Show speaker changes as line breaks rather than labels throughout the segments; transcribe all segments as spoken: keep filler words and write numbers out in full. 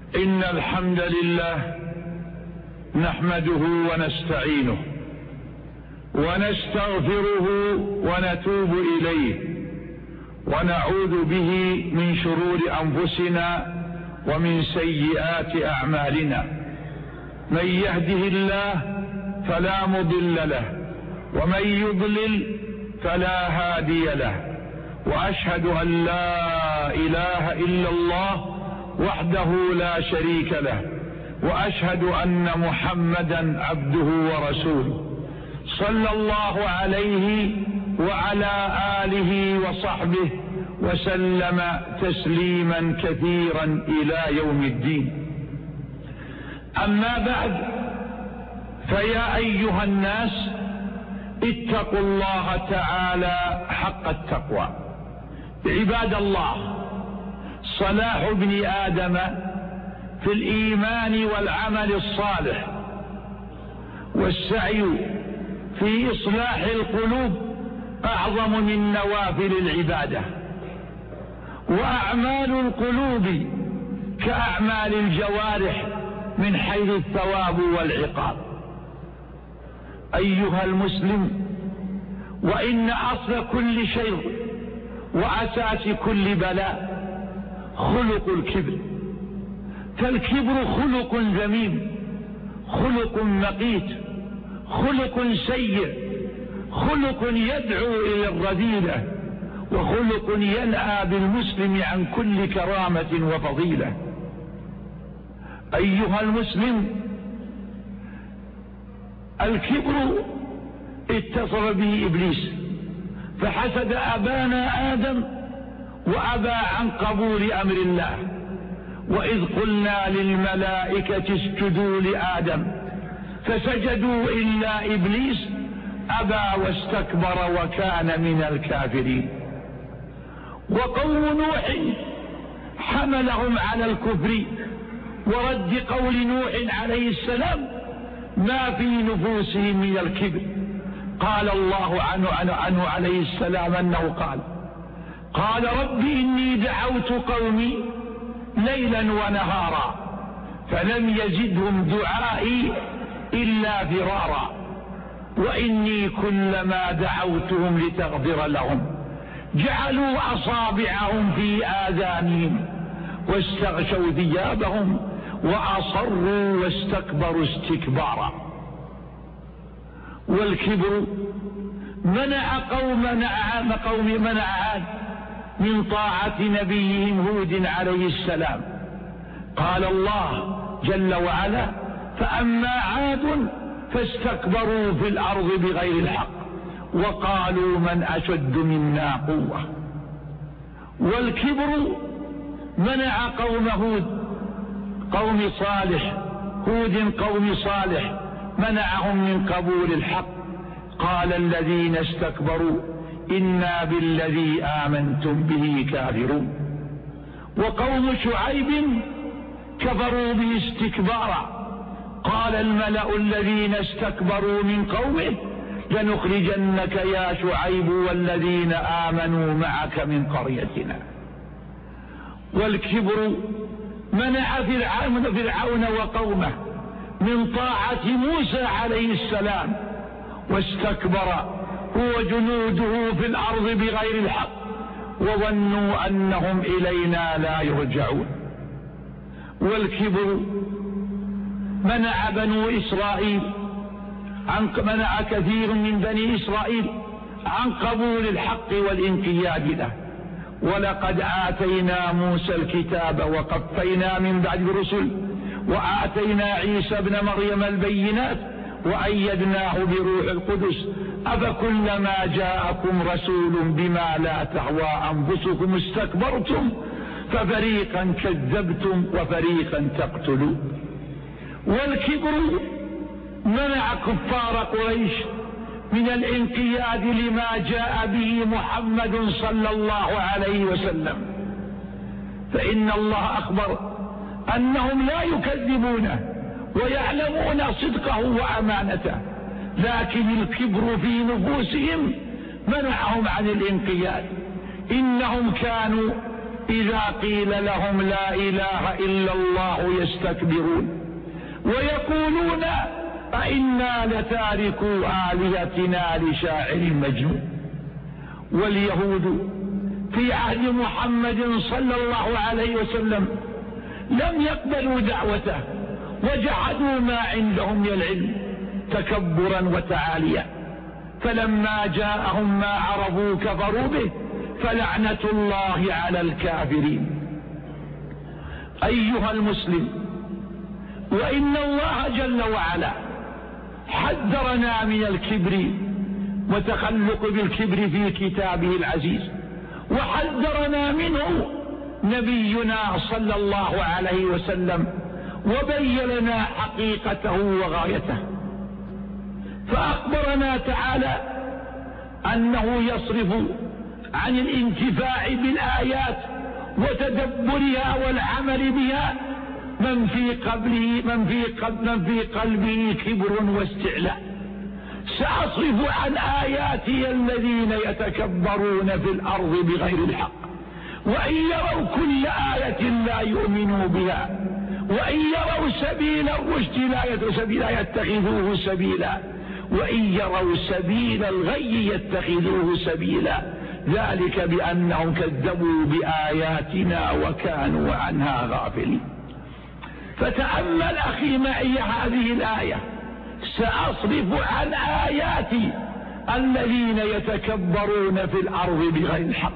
إن الحمد لله نحمده ونستعينه ونستغفره ونتوب إليه ونعوذ به من شرور أنفسنا ومن سيئات أعمالنا. من يهده الله فلا مضل له ومن يضلل فلا هادي له، وأشهد أن لا إله إلا الله وحده لا شريك له، وأشهد أن محمدا عبده ورسوله صلى الله عليه وعلى آله وصحبه وسلم تسليما كثيرا إلى يوم الدين. أما بعد، فيا أيها الناس اتقوا الله تعالى حق التقوى. عباد الله، صلاح ابن آدم في الإيمان والعمل الصالح والسعي في إصلاح القلوب أعظم من نوافل العبادة، وأعمال القلوب كأعمال الجوارح من حيث الثواب والعقاب. أيها المسلم، وإن أصل كل شيء وأساس كل بلاء خلق الكبر، فالكبر خلق ذميم، خلق مقيت، خلق سيء، خلق يدعو إلى الرذيلة، وخلق ينأى بالمسلم عن كل كرامة وفضيلة. أيها المسلم، الكبر اتصل به إبليس فحسد أبانا آدم وأبى عن قبول أمر الله. وإذ قلنا للملائكة اسجدوا لآدم فسجدوا إلا إبليس أبى واستكبر وكان من الكافرين. وقوم نوح حملهم على الكفر ورد قول نوح عليه السلام ما في نفوسهم من الكبر. قال الله عنه, عنه, عنه عليه السلام أنه قال قال رب إني دعوت قومي ليلا ونهارا فلم يزدهم دعائي إلا فرارا، وإني كلما دعوتهم لتغفر لهم جعلوا أصابعهم في آذانهم واستغشوا ثيابهم وأصروا واستكبروا استكبارا. والكبر منع قوم قوم منع عاد من طاعة نبيهم هود عليه السلام. قال الله جل وعلا فأما عاد فاستكبروا في الأرض بغير الحق وقالوا من أشد منا قوة. والكبر منع قوم هود قوم صالح هود قوم صالح منعهم من قبول الحق. قال الذين استكبروا إنا بالذي آمنتم به كافرون. وقوم شعيب كفروا به استكبارا. قال الملأ الذين استكبروا من قومه لنخرجنك يا شعيب والذين آمنوا معك من قريتنا. والكبر منع فرعون فرعون وقومه من طاعة موسى عليه السلام واستكبر هو جنوده في الأرض بغير الحق وظنوا أنهم إلينا لا يرجعون. والكبر منع بنو إسرائيل عن منع كثير من بني إسرائيل عن قبول الحق والانقياد له. ولقد آتينا موسى الكتاب وقفينا من بعد الرسل وآتينا عيسى ابن مريم البينات وأيدناه بروح القدس أفكلما جاءكم رسول بما لا تهوى أنفسكم استكبرتم ففريقا كذبتم وفريقا تقتلون. والكبر منع كفار قريش من الانقياد لما جاء به محمد صلى الله عليه وسلم، فإن الله أخبر أنهم لا يكذبونه ويعلمون صدقه وأمانته، لكن الكبر في نفوسهم منعهم عن الانقياد. إنهم كانوا إذا قيل لهم لا إله إلا الله يستكبرون ويقولون أئنا لتاركو آلهتنا لشاعر مجنون. واليهود في عهد محمد صلى الله عليه وسلم لم يقبلوا دعوته وجحدوا ما عندهم من العلم تكبرا وتعاليا، فلما جاءهم ما عرفوا كفروا به، فلعنة الله على الكافرين. أيها المسلم، وإن الله جل وعلا حذرنا من الكبر وتخلق بالكبر في كتابه العزيز، وحذرنا منه نبينا صلى الله عليه وسلم وبين لنا حقيقته وغايته. فأخبرنا تعالى أنه يصرف عن الانتفاع بالآيات وتدبرها والعمل بها من في قلبه من في قلبه, من في قلبه كبر واستعلاء. سأصرف عن آياتي الذين يتكبرون في الأرض بغير الحق، وإن يروا كل آية لا يؤمنوا بها، وإن يروا سبيل الرشد لا يتخذوه سبيلا، وإن يروا سبيل الغي يتخذوه سبيلا، ذلك بأنهم كذبوا بآياتنا وكانوا عنها غافلين. فتأمل أخي معي هذه الآية: سأصرف عن آياتي الذين يتكبرون في الأرض بغير الحق.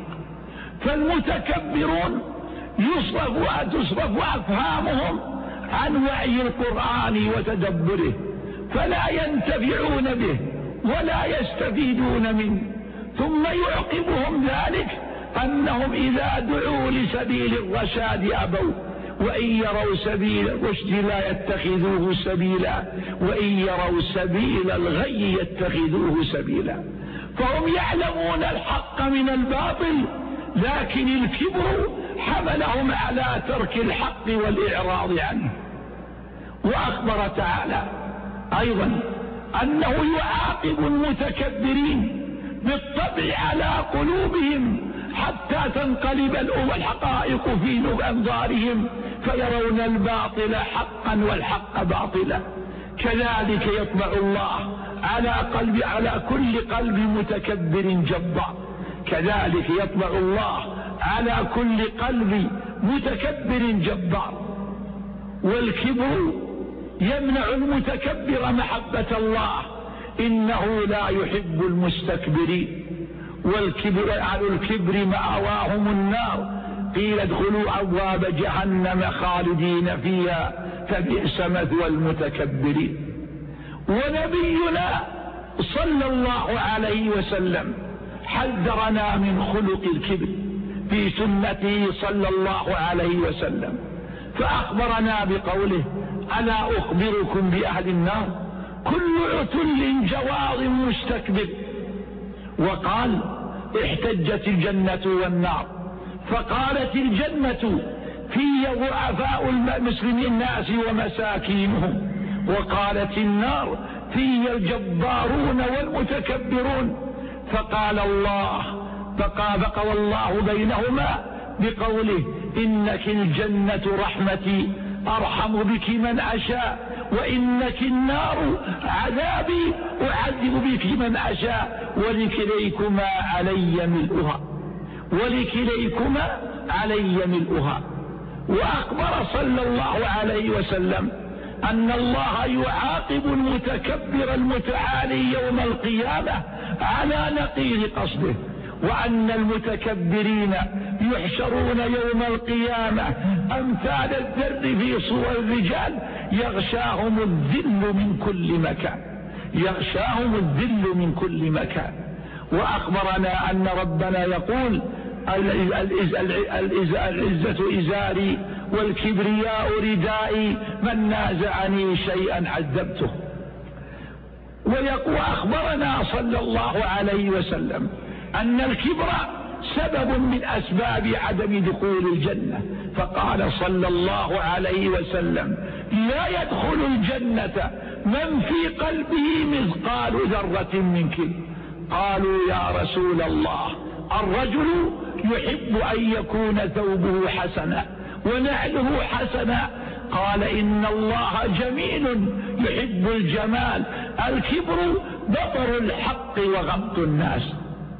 فالمتكبرون يصرف تصرف أفهامهم عن وعي القرآن وتدبره، فلا ينتفعون به ولا يستفيدون منه. ثم يعقبهم ذلك أنهم إذا دعوا لسبيل الرشاد أبوا، وإن يروا سبيل الرشد لا يتخذوه سبيلا، وإن يروا سبيل الغي يتخذوه سبيلا. فهم يعلمون الحق من الباطل، لكن الكبر حملهم على ترك الحق والإعراض عنه. وأخبر تعالى أيضا أنه يعاقب المتكبرين بالطبع على قلوبهم حتى تنقلب الحقائق في أنظارهم فيرون الباطل حقا والحق باطلا. كذلك يطبع الله على قلب على كل قلب متكبر جبار، كذلك يطبع الله على كل قلب متكبر جبار. والكبر يمنع المتكبر محبة الله، إنه لا يحب المستكبرين. والكبر أهل الكبر مأواهم النار، قيل ادخلوا أبواب جهنم خالدين فيها فبئس مثوى المتكبرين. ونبينا صلى الله عليه وسلم حذرنا من خلق الكبر في سنته صلى الله عليه وسلم، فأخبرنا بقوله: ألا أخبركم بأهل النار كل عتل جواظ مستكبر. وقال: احتجت الجنة والنار، فقالت الجنة في ضعفاء المسلمين الناس ومساكينهم، وقالت النار في الجبارون والمتكبرون. فقال الله فقال الله بينهما بقوله: إنك الجنة رحمتي أرحم بك من أشاء، وإنك النار عذابي أعذب بك من أشاء، ولكليكما علي ملؤها ولكليكما علي ملؤها. وأخبر صلى الله عليه وسلم أن الله يعاقب المتكبر المتعالي يوم القيامة على نقيض قصده، وأن المتكبرين يحشرون يوم القيامة أمثال الذر في صور الرجال يغشاهم الذل من كل مكان يغشاهم الذل من كل مكان. وأخبرنا أن ربنا يقول: العزة إزاري والكبرياء ردائي، من نازعني شيئا عذبته. ويقول أخبرنا صلى الله عليه وسلم أن الكبر سبب من أسباب عدم دخول الجنة، فقال صلى الله عليه وسلم: لا يدخل الجنة من في قلبه مثقال ذرة من كبر. قالوا: يا رسول الله الرجل يحب أن يكون ثوبه حسنا ونعله حسنا، قال إن الله جميل يحب الجمال. الكبر بطر الحق وغمط الناس.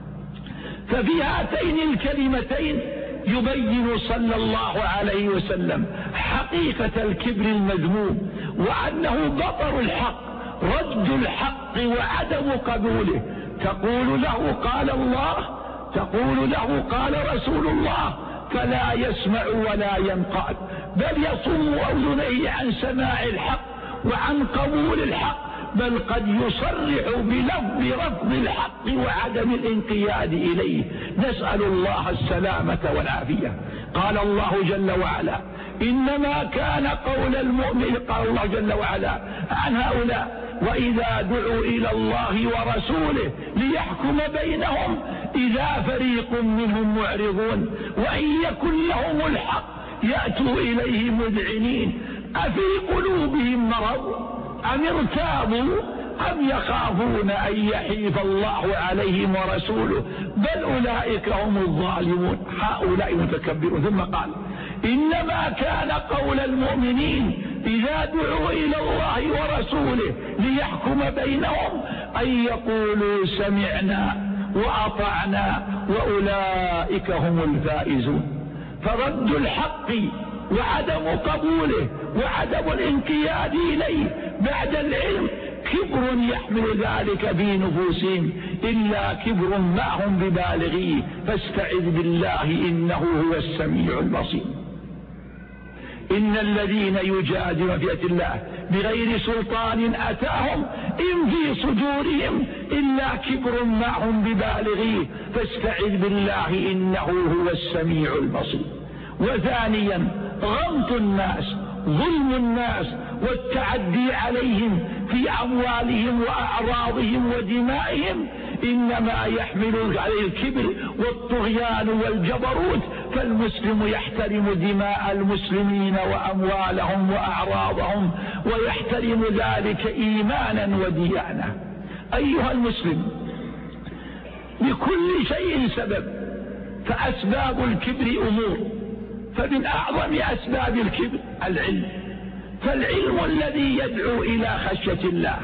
ففي هاتين الكلمتين يبين صلى الله عليه وسلم حقيقة الكبر المذموم، وأنه بطر الحق، رد الحق وعدم قبوله. تقول له قال الله، تقول له قال رسول الله، فلا يسمع ولا ينقاد، بل يصم أذنيه عن سماع الحق وعن قبول الحق، بل قد يصرح بلفظ رفض الحق وعدم الانقياد إليه. نسأل الله السلامة والعافية. قال الله جل وعلا إنما كان قول المؤمن، قال الله جل وعلا عن هؤلاء وإذا دعوا إلى الله ورسوله ليحكم بينهم إذا فريق منهم معرضون وإن يكن لهم الحق يأتوا إليه مذعنين أفي قلوبهم مرض أم ارتابوا أم يخافون أن يحيف الله عليهم ورسوله بل أولئك هم الظالمون. هؤلاء متكبرون. ثم قال إنما كان قول المؤمنين إذا دعوا إلى الله ورسوله ليحكم بينهم أن يقولوا سمعنا وأطعنا وأولئك هم الفائزون. فرد الحق وعدم قبوله وعدم الانقياد إليه بعد العلم كبر يحمل ذلك في نفوسهم، إلا كبر ما هم ببالغيه، فاستعذ بالله إنه هو السميع البصير. إن الذين يجادلون في آيات الله بغير سلطان أتاهم إن في صدورهم إلا كبر ما هم ببالغيه، فاستعذ بالله إنه هو السميع البصير. وثانيا غمط الناس، ظلم الناس والتعدي عليهم في أموالهم وأعراضهم ودمائهم إنما يحمل عليه الكبر والطغيان والجبروت. فالمسلم يحترم دماء المسلمين وأموالهم وأعراضهم ويحترم ذلك إيمانا وديانة. أيها المسلم، لكل شيء سبب، فأسباب الكبر أمور، فمن أعظم أسباب الكبر العلم. فالعلم الذي يدعو إلى خشية الله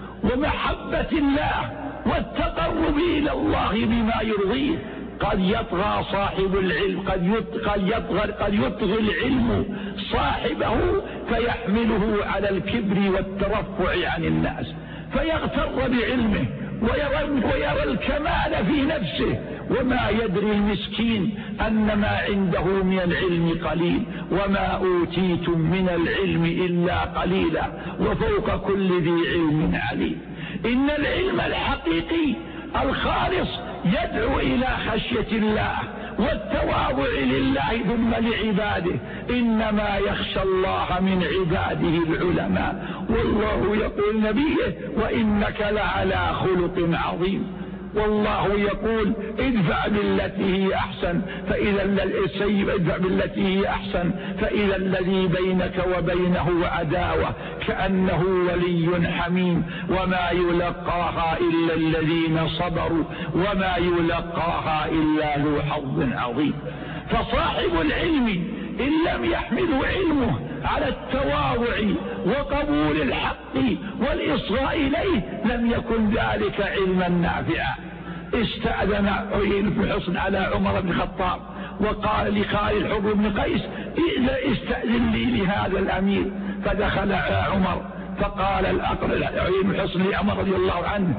ومحبة الله والتقرب إلى الله بما يرضيه. قد يطغى صاحب العلم، قد يطغى, قد يطغى العلم صاحبه فيحمله على الكبر والترفع عن الناس، فيغتر بعلمه ويرى, ويرى الكمال في نفسه، وما يدري المسكين أن ما عنده من العلم قليل، وما أوتيتم من العلم إلا قليلا وفوق كل ذي علم عليم. إن العلم الحقيقي الخالص يدعو إلى خشية الله والتواضع لله ثم لعباده. إنما يخشى الله من عباده العلماء. والله يقول نبيه وإنك لعلى خلق عظيم. والله يقول ادفع بالتي هي أحسن فإذا السيء ادفع بالتي هي أحسن فإذا الذي بينك وبينه عداوة كأنه ولي حميم. وما يلقاها إلا الذين صبروا وما يلقاها إلا ذو حظ عظيم. فصاحب العلم إن لم يحمله علمه على التواضع وقبول الحق والإصغاء إليه لم يكن ذلك علما نافعا. استأذن عيين بن حصن على عمر بن الخطاب وقال لخالد الحر بن قيس استأذن لي لهذا الأمير. فدخل عمر فقال عيين بن حصن لعمر رضي الله عنه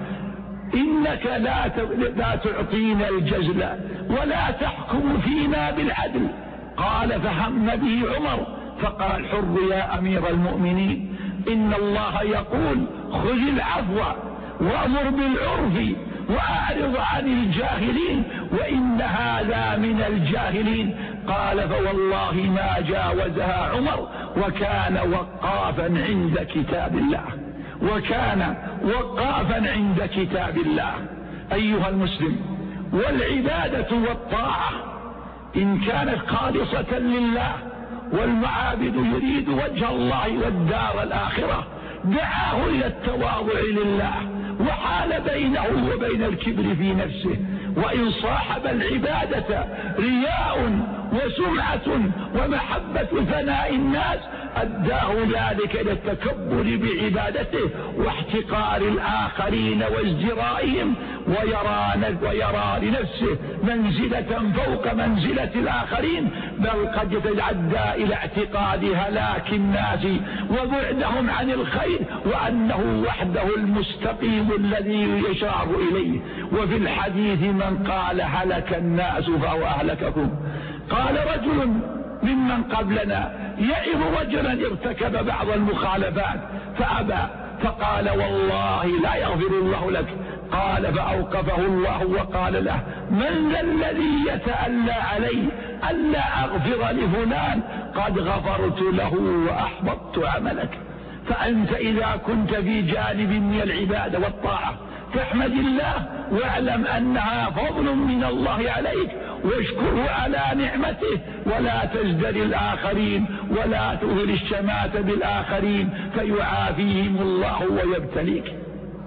إنك لا لا تعطينا الجزل ولا تحكم فينا بالعدل. قال فهم به عمر فقال الحر يا أمير المؤمنين إن الله يقول خذ العفو وأمر بالعرف وأعرض عن الجاهلين وإن هذا من الجاهلين. قال فوالله ما جاوزها عمر وكان وقافا عند كتاب الله وكان وقافا عند كتاب الله. أيها المسلم، والعبادة والطاعة إن كانت خالصة لله والمعابد يريد وجه الله والدار الآخرة دعاه إلى التواضع لله وحال بينه وبين الكبر في نفسه وإن صاحب العبادة رياء وسمعة ومحبة ثناء الناس أداه ذلك إلى التكبر بعبادته واحتقار الآخرين وازدرائهم، ويرى, ويرى لنفسه منزلة فوق منزلة الآخرين، بل قد يتعدى إلى اعتقاد هلاك الناس وبعدهم عن الخير، وأنه وحده المستقيم الذي يشار إليه. وفي الحديث من قال هلك الناس فهو أهلككم. قال رجل ممن قبلنا يعظ رجلا ارتكب بعض المخالفات فأبى، فقال والله لا يغفر الله لك. قال فأوقفه الله وقال له من ذا الذي يتألى علي ألا أغفر لفلان؟ قد غفرت له وأحبطت عملك. فأنت إذا كنت في جانب من العبادة والطاعة فاحمد الله واعلم أنها فضل من الله عليك، واشكره على نعمته، ولا تزدر الآخرين ولا تهل الشماتة بالآخرين فيعافيهم الله ويبتليك.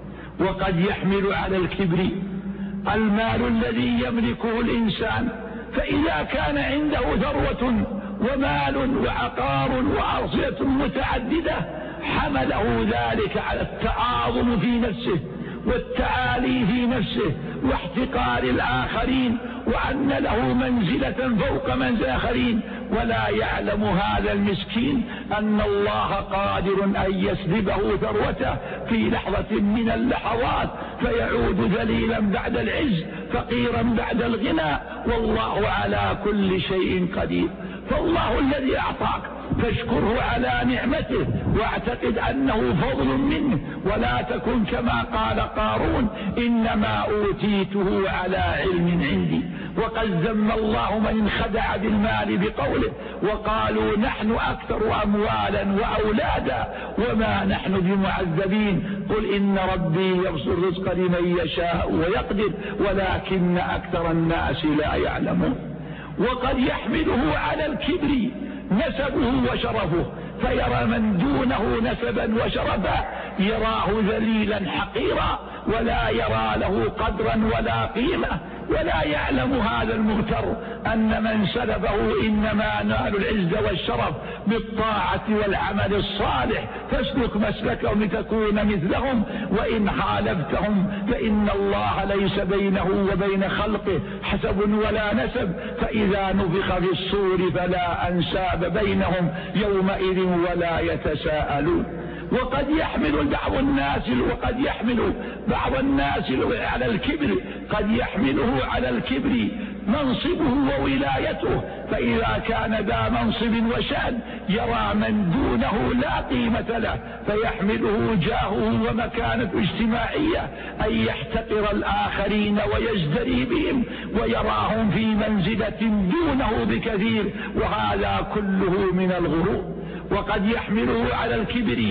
وقد يحمل على الكبر المال الذي يملكه الإنسان، فإذا كان عنده ثروة ومال وعقار وأرصدة متعددة حمله ذلك على التعاظم في نفسه والتعالي في نفسه واحتقار الآخرين، وأن له منزلة فوق منزل الآخرين، ولا يعلم هذا المسكين أن الله قادر أن يسلبه ثروته في لحظة من اللحظات فيعود ذليلا بعد العز فقيرا بعد الغنى، والله على كل شيء قدير. فالله الذي أعطاك فاشكره على نعمته واعتقد أنه فضل منه، ولا تكن كما قال قارون إنما أوتيته على علم عندي. وقد ذم الله من انخدع بالمال بقوله وقالوا نحن أكثر أموالا وأولادا وما نحن بمعذبين قل إن ربي يبسط الرزق لمن يشاء ويقدر ولكن أكثر الناس لا يعلمون. وقد يحمله على الكبر نسبه وشرفه، فيرى من دونه نسبا وشرفا يراه ذليلا حقيرا ولا يرى له قدرا ولا قيمة، ولا يعلم هذا المغتر أن من سلبه إنما نال العز والشرف بالطاعة والعمل الصالح، فاسلك مسلكهم لتكون مثلهم، وإن خالفتهم فإن الله ليس بينه وبين خلقه حسب ولا نسب، فإذا نفخ في الصور فلا أنساب بينهم يومئذ ولا يتساءلون. وقد يحمل بعض الناس وقد يحمل بعض الناس على الكبر قد يحمله على الكبر منصبه وولايته، فإذا كان ذا منصب وشأن يرى من دونه لا قيمة له فيحمله جاهه ومكانة اجتماعية أن يحتقر الآخرين ويزدري بهم ويراهم في منزلة دونه بكثير، وهذا كله من الغرور. وقد يحمله على الكبر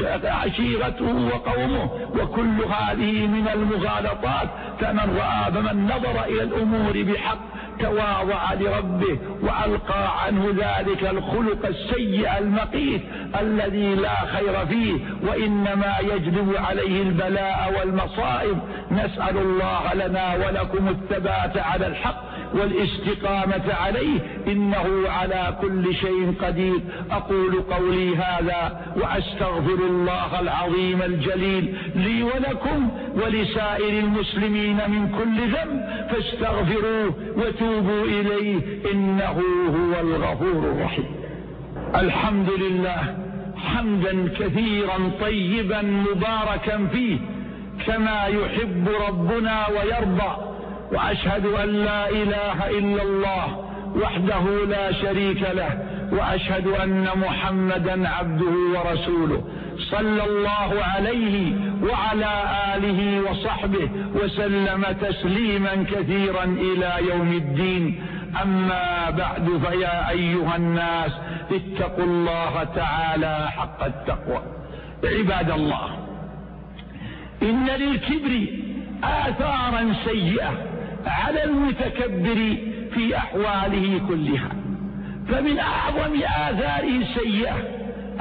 عشيرته وقومه، وكل هذه من المغالطات. فمن رأى فمن نظر إلى الأمور بحق تواضع لربه وألقى عنه ذلك الخلق السيء المقيت الذي لا خير فيه وإنما يجلب عليه البلاء والمصائب. نسأل الله لنا ولكم الثبات على الحق والاستقامة عليه إنه على كل شيء قدير. أقول قولي هذا وأستغفر الله العظيم الجليل لي ولكم ولسائر المسلمين من كل ذنب فاستغفروه وتوبوا إليه إنه هو الغفور الرحيم. الحمد لله حمدا كثيرا طيبا مباركا فيه كما يحب ربنا ويرضى، وأشهد أن لا إله إلا الله وحده لا شريك له، وأشهد أن محمدا عبده ورسوله صلى الله عليه وعلى آله وصحبه وسلم تسليما كثيرا إلى يوم الدين. أما بعد فيا أيها الناس اتقوا الله تعالى حق التقوى. عباد الله، إن للكبر آثارا سيئة على المتكبر في أحواله كلها، فمن أعظم آثاره السيئة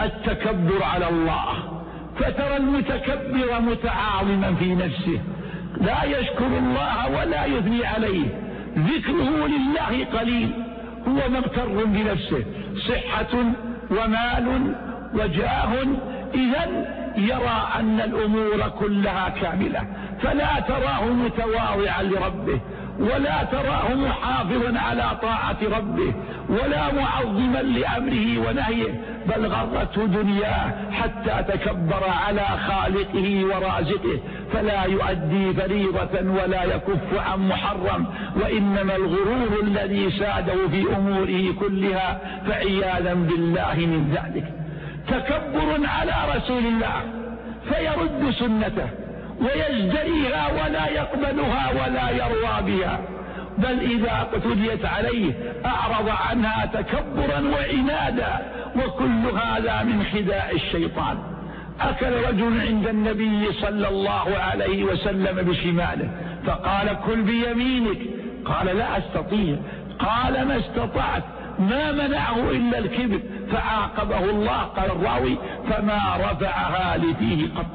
التكبر على الله، فترى المتكبر متعاظما في نفسه لا يشكر الله ولا يثني عليه، ذكره لله قليل، هو مغتر بنفسه، صحة ومال وجاه، إذن يرى أن الأمور كلها كاملة، فلا تراه متواضعا لربه، ولا تراه محافظا على طاعة ربه، ولا معظما لأمره ونهيه، بل غرته دنياه حتى تكبر على خالقه ورازقه، فلا يؤدي فريضة ولا يكف عن محرم، وإنما الغرور الذي ساده في أموره كلها، فعياذا بالله من ذلك. تكبر على رسول الله فيرد سنته ويزدريها ولا يقبلها ولا يروى بها، بل إذا اقتديت عليه أعرض عنها تكبرا وعنادا، وكل هذا من خداع الشيطان. أكل رجل عند النبي صلى الله عليه وسلم بشماله، فقال: كل بيمينك. قال: لا أستطيع. قال: ما استطعت. ما منعه إلا الكبر، فعاقبه الله. قال الراوي: فما رفعها لفيه قط.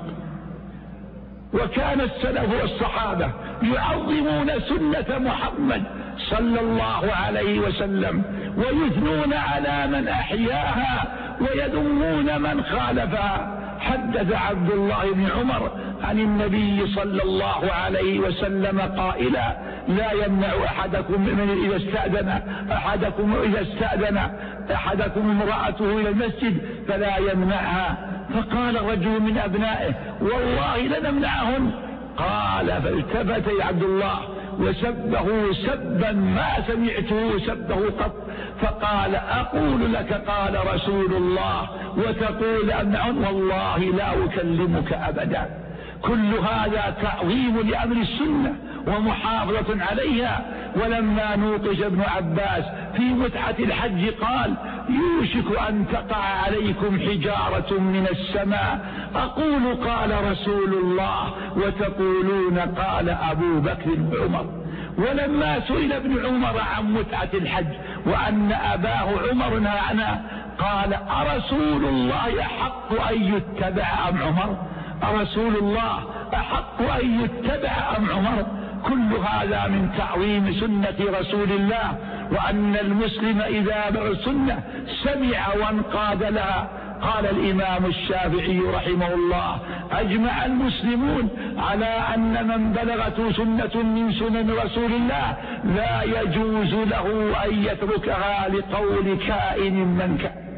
وكان السلف والصحابة يعظمون سنة محمد صلى الله عليه وسلم، ويثنون على من أحياها ويذمون من خالفها. حدث عبد الله بن عمر عن النبي صلى الله عليه وسلم قائلا: لا يمنع أحدكم من إذا استأذن أحدكم إذا استأذن أحدكم امرأته إلى المسجد فلا يمنعها. فقال رجل من أبنائه: والله لنمنعهن. قال: فالتفت عبد الله وسبه سبا ما سمعته سبه قط، فقال: أقول لك قال رسول الله وتقول أمنعهن؟ والله لا أكلمك أبدا. كل هذا تعظيم لأمر السنة ومحافظة عليها. ولما نوقش ابن عباس في متعة الحج قال: يوشك أن تقع عليكم حجارة من السماء، أقول قال رسول الله وتقولون قال أبو بكر وعمر. ولما سئل ابن عمر عن متعة الحج وأن أباه عمر نهى عنها، قال: أرسول الله أحق أن يتبع أم عمر؟ أرسول الله أحق أن يتبع أم عمر؟ كل هذا من تعظيم سنة رسول الله، وأن المسلم إذا بلغ السنة سمع وانقاد لها. قال الإمام الشافعي رحمه الله: أجمع المسلمون على أن من بلغته سنة من سنن رسول الله لا يجوز له أن يتركها لقول كائن من كان.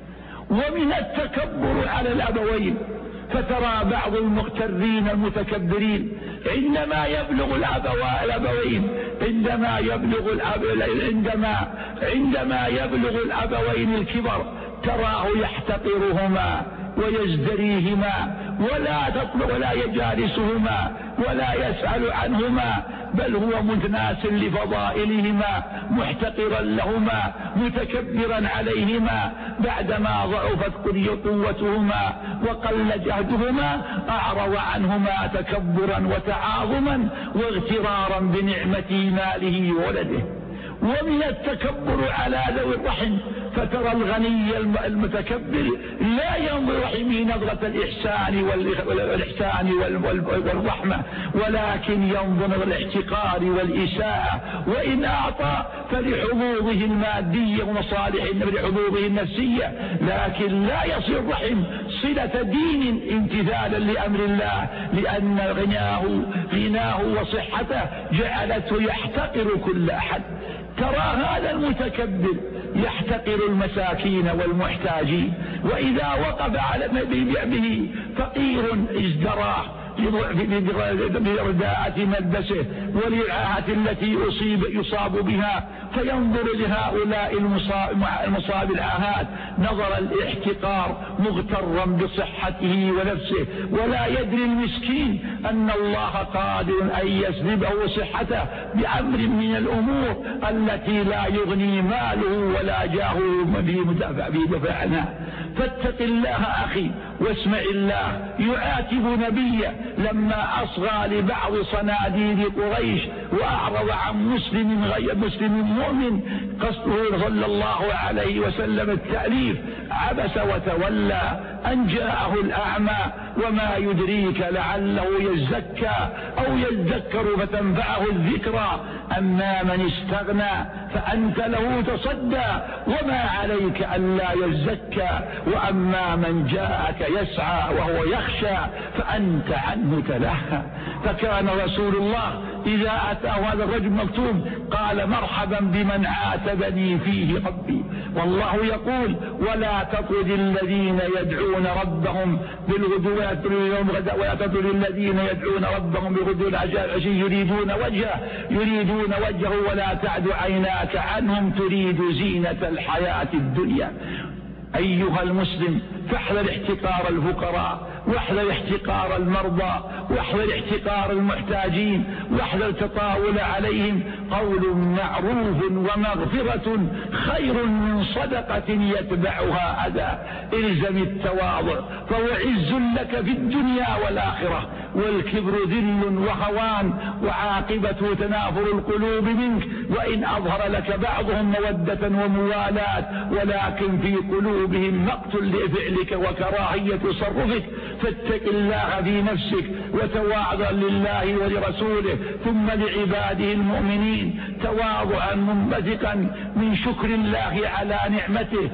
ومن التكبر على الأبوين، فترى بعض المغترين المتكبرين عندما يبلغ الأبوين عندما يبلغ الأب عندما عندما يبلغ الأبوين الكبر تراه يحتقرهما ويزدريهما، ولا تطلب ولا يجالسهما ولا يسأل عنهما، بل هو متناس لفضائلهما، محتقرا لهما، متكبرا عليهما. بعدما ضعفت قوتهما وقل جهدهما أعرض عنهما تكبرا وتعاظما واغترارا بنعمة ماله وولده. ومن التكبر على ذوي الرحم، فترى الغني المتكبر لا ينظر رحمه نظرة الإحسان والإحسان والرحمة، ولكن ينظر الاحتقار والإساءة، وإن أعطى فلحظوظه المادية ومصالح لحظوظه النفسية، لكن لا يصل رحم صلة دين امتثالا لأمر الله، لأن غناه غناه وصحته جعلته يحتقر كل أحد. ترى هذا المتكبر يحتقر المساكين والمحتاجين، وإذا وقف على به فقير ازدراه برداءة ملبسه وللعاهة التي أصيب يصاب بها، فينظر لهؤلاء المصاب العاهات نظر الاحتقار مغترا بصحته ونفسه، ولا يدري المسكين أن الله قادر أن يسلبه صحته بأمر من الأمور التي لا يغني ماله ولا جاهه بدفع عنها. فاتق الله أخي واسمع الله يعاتب نبيه لما أصغى لبعض صناديد قريش وأعرض عن مسلم غير مسلم مؤمن قصده صلى الله عليه وسلم التأليف عبس وتولى أن جاءه الأعمى وما يدريك لعله يزكى أو يذكر فتنفعه الذكرى أما من استغنى فأنت له تصدى وما عليك ألا يزكى وأما من جاءك يسعى وهو يخشى فأنت عنه تلهى. فكان رسول الله إذا أتاه هذا الرجل مكتوب قال مرحبا بمن عاتبني فيه ربي. والله يقول ولا تطرد الذين يدعون ربهم بالغدو ولا تطرد الذين يدعون ربهم بالغدو والعشي يريدون وجهه يريدون وجهه ولا تعد عيناك عنهم تريد زينة الحياة الدنيا. أيها المسلم فاحذر احتقار الفقراء واحذر احتقار المرضى واحذر احتقار المحتاجين واحذر تطاول عليهم. قول معروف ومغفرة خير من صدقة يتبعها أذى. الزم التواضع فهو عز لك في الدنيا والآخرة والكبر ذل وهوان وعاقبته تنافر القلوب منك وإن أظهر لك بعضهم مودة وموالاة ولكن في قلوبهم مقتل لفعلك وكراهية تصرفك. فاتق الله في نفسك وتواضع لله ولرسوله ثم لعباده المؤمنين تواضعا منبثقا من شكر الله على نعمته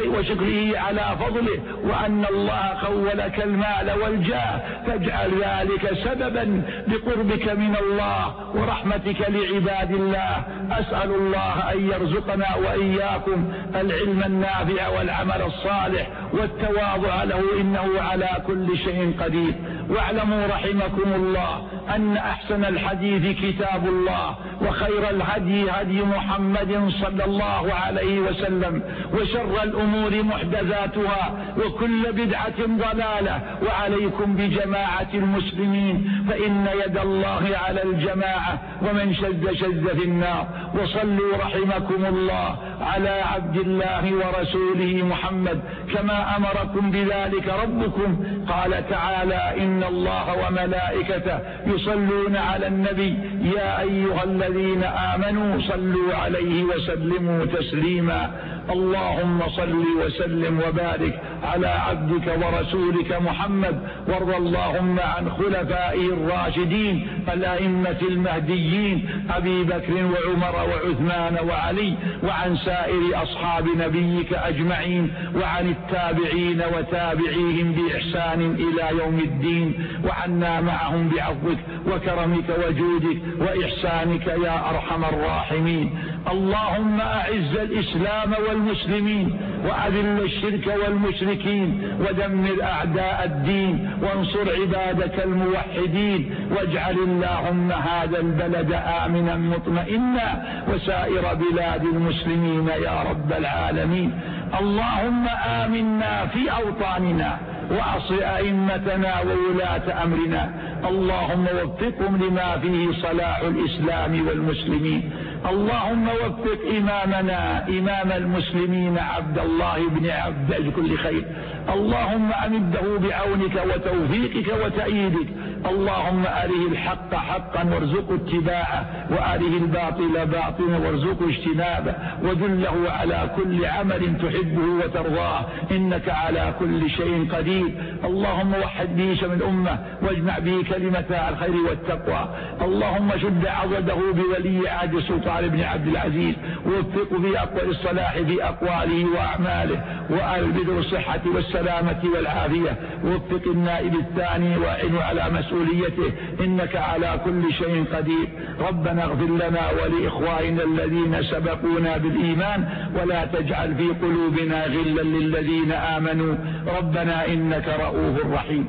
وشكره على فضله وأن الله خولك المال والجاه فاجعل ذلك سببا لقربك من الله ورحمتك لعباد الله. أسأل الله أن يرزقنا وإياكم العلم النافع والعمل الصالح والتواضع له إنه على كل شيء قدير. واعلموا رحمكم الله أن أحسن الحديث كتاب الله وخير الهدي هدي محمد صلى الله عليه وسلم وشر الأمور محدثاتها وكل بدعة ضلالة. وعليكم بجماعة المسلمين فإن يد الله على الجماعة ومن شذ شذ في النار. وصلوا رحمكم الله على عبد الله ورسوله محمد كما أمركم بذلك ربكم. قال تعالى إن الله وملائكته يصلون على النبي يا أيها الذين آمنوا صلوا عليه وسلموا تسليما. اللهم صل وسلم وبارك على عبدك ورسولك محمد وارض اللهم عن خلفائه الراشدين الأئمة المهديين أبي بكر وعمر وعثمان وعلي وعن سائر أصحاب نبيك أجمعين وعن التابعين وتابعيهم بإحسان إلى يوم الدين وعنا معهم بعفوك وكرمك وجودك وإحسانك يا أرحم الراحمين. اللهم أعز الإسلام والمسلمين وأذل الشرك والمشركين ودمر أعداء الدين وانصر عبادك الموحدين واجعل اللهم هذا البلد آمنا مطمئنا وسائر بلاد المسلمين يا رب العالمين. اللهم آمنا في أوطاننا وأصل أئمتنا وولاة أمرنا. اللهم وفقهم لما فيه صلاح الإسلام والمسلمين. اللهم وفق إمامنا إمام المسلمين عبد الله بن عبد بكل خير. اللهم أمده بعونك وتوفيقك وتأييدك. اللهم أره الحق حقا وارزقه اتباعه وأره الباطل باطلا وارزقه اجتنابه ودله على كل عمل تحبه وترضاه إنك على كل شيء قدير. اللهم وحد به شمل الأمة واجمع به كلمة الخير والتقوى. اللهم شد عضده بولي عهد سلطان بن عبد العزيز ووفقه بأقوال الصلاح في أقواله وأعماله وألبده الصحة والسلامة والعافية. ووفق النائب الثاني وأعنه على مسؤوليته إنك على كل شيء قدير. ربنا اغفر لنا ولإخواننا الذين سبقونا بالإيمان ولا تجعل في قلوبنا غلا للذين آمنوا ربنا إنك رؤوف رحيم.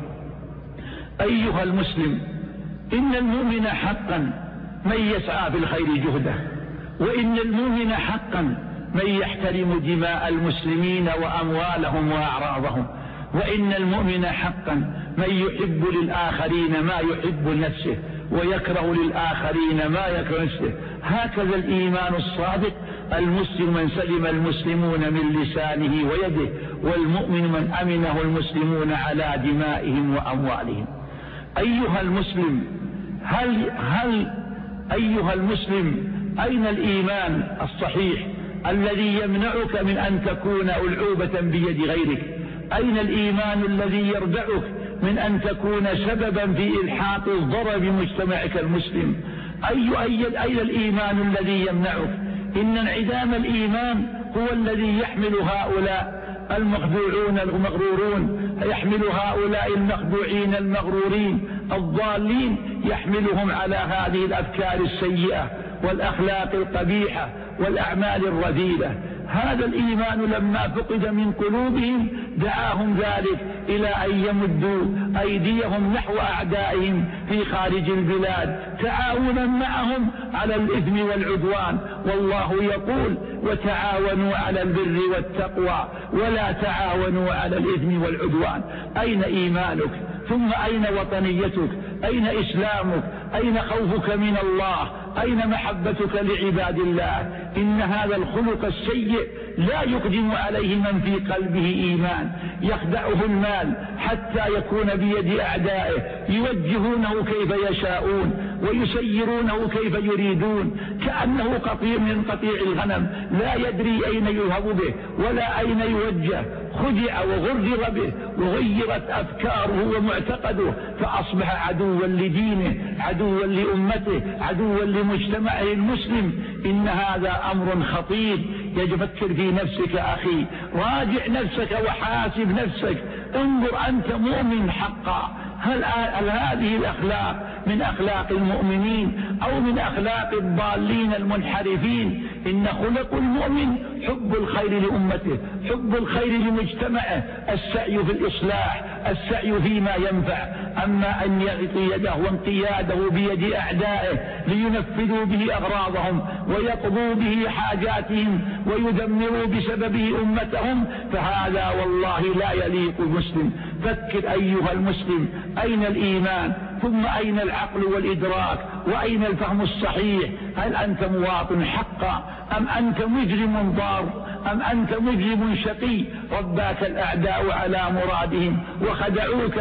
أيها المسلم إن المؤمن حقا من يسعى في الخير جهده وإن المؤمن حقا من يحترم دماء المسلمين وأموالهم وأعراضهم وإن المؤمن حقا من يحب للآخرين ما يحب لنفسه ويكره للآخرين ما يكره نفسه. هكذا الإيمان الصادق. المسلم من سلم المسلمون من لسانه ويده والمؤمن من أمنه المسلمون على دمائهم وأموالهم. أيها المسلم هل, هل أيها المسلم أين الإيمان الصحيح الذي يمنعك من أن تكون ألعوبة بيد غيرك؟ أين الإيمان الذي يردعك من أن تكون سببا في إلحاق الضرر بمجتمعك المسلم؟ أي أي أين الإيمان الذي يمنعك؟ إن انعدام الإيمان هو الذي يحمل هؤلاء المخدوعون المغرورون، يحمل هؤلاء المخدوعين المغرورين الضالين، يحملهم على هذه الأفكار السيئة والأخلاق القبيحة والأعمال الرذيلة. هذا الإيمان لما فقد من قلوبهم دعاهم ذلك إلى أن يمدوا أيديهم نحو أعدائهم في خارج البلاد تعاونا معهم على الإثم والعدوان. والله يقول: وتعاونوا على البر والتقوى ولا تعاونوا على الإثم والعدوان. أين إيمانك؟ ثم أين وطنيتك؟ أين إسلامك؟ أين خوفك من الله؟ أين محبتك لعباد الله؟ إن هذا الخلق السيء لا يقدم عليه من في قلبه إيمان. يخدعه المال حتى يكون بيد أعدائه، يوجهونه كيف يشاءون ويسيرونه كيف يريدون، كأنه قطيع من قطيع الغنم لا يدري أين يذهب به ولا أين يوجه. خدع وغرر به وغيرت أفكاره ومعتقده، فأصبح عدوا لدينه، عدوا لأمته، عدوا لمجتمعه المسلم. إن هذا أمر خطير. يفكر في نفسك أخي، راجع نفسك وحاسب نفسك، انظر أنت مؤمن حقا، هل, هل هذه الأخلاق من أخلاق المؤمنين أو من أخلاق الضالين المنحرفين؟ إن خلق المؤمن حب الخير لأمته، حب الخير لمجتمعه، السعي في الإصلاح، السعي فيما ينفع. أما أن يعطي يده وانقياده بيد أعدائه لينفذوا به أغراضهم ويقضوا به حاجاتهم ويدمروا بسببه أمتهم، فهذا والله لا يليق المسلم. فكر أيها المسلم، أين الإيمان؟ ثم أين العقل والإدراك؟ وأين الفهم الصحيح؟ هل أنت مواطن حقا أم أنت مجرم ضار أم أنت مجرم شقي؟ رباك الأعداء على مرادهم وخدعوك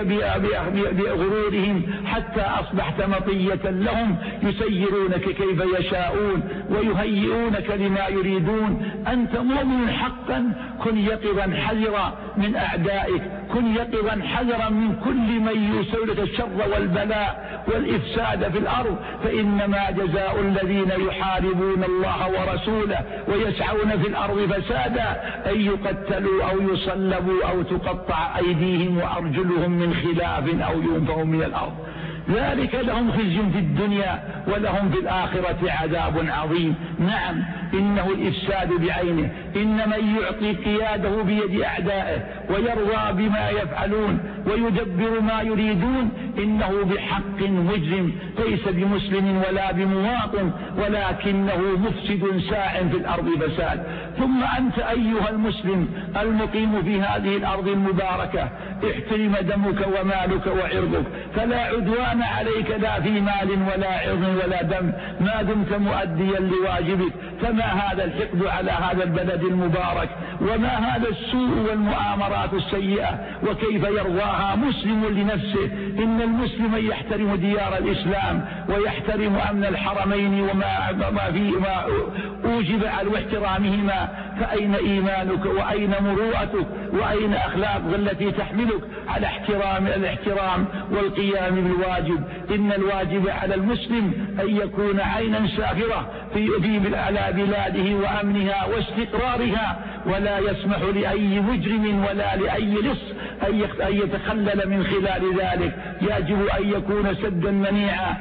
بغرورهم حتى أصبحت مطية لهم، يسيرونك كيف يشاءون ويهيئونك لما يريدون. أنت مؤمن حقا، كن يقظا حذرا من أعدائك، كن يقظا حذرا من كل من يسوي لك الشر والبلاء والإفساد في الأرض، فإنما جزاء الذين يحاربون الله ورسوله ويسعون في الأرض فسادا أن يقتلوا أو يصلبوا أو تقطع أيديهم وأرجلهم من خلاف أو ينفوا من الأرض، ذلك لهم خزي في الدنيا ولهم في الآخرة عذاب عظيم. نعم، إنه الإفساد بعينه. إن من يعطي قياده بيد أعدائه ويرضى بما يفعلون ويدبر ما يريدون إنه بحق مجرم، ليس بمسلم ولا بمواطن، ولكنه مفسد ساع في الأرض فساد. ثم أنت أيها المسلم المقيم في هذه الأرض المباركة، احترم دمك ومالك وعرضك، فلا عدوان عليك لا في مال ولا عرض ولا دم ما دمت مؤديا لواجبك. فما هذا الحقد على هذا البلد المبارك؟ وما هذا السوء والمؤامرات السيئة؟ وكيف يرضاها مسلم لنفسه؟ إن المسلم يحترم ديار الإسلام ويحترم أمن الحرمين وما ما في ما أوجب على احترامهما. فأين إيمانك وأين مروءتك وأين أخلاق التي تحملك على احترام الاحترام والقيام بالواجب؟ إن الواجب على المسلم أن يكون عينا ساخرة في في على بلاده وأمنها واستقرارها، ولا يسمح لأي مجرم ولا لأي لص أن يتخلل من خلال ذلك. يجب أن يكون سدا منيعا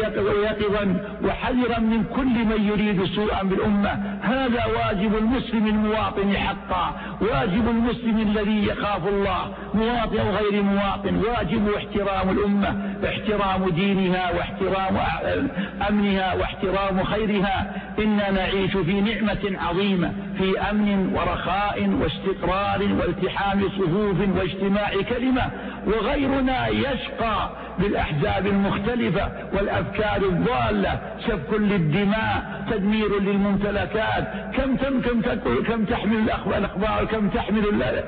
ويقظا وحذرا من كل من يريد سوءا بالأمة. هذا واجب المسلم المواطن حقا، واجب المسلم الذي يخاف الله، مواطن أو غير مواطن. واجب احترام الأمة، احترام دينها واحترام أمنها واحترام خيرها. إننا نعيش في نعمة عظيمة، في أمن ورخاء واستقرار والتحام صفوف واجتماع كلمة. وغيرنا يشقى بالأحزاب المختلفة والأفكار الضالة، سفك للدماء، تدمير للممتلكات. كم كم كم كم تحمل الأخبار كم تحمل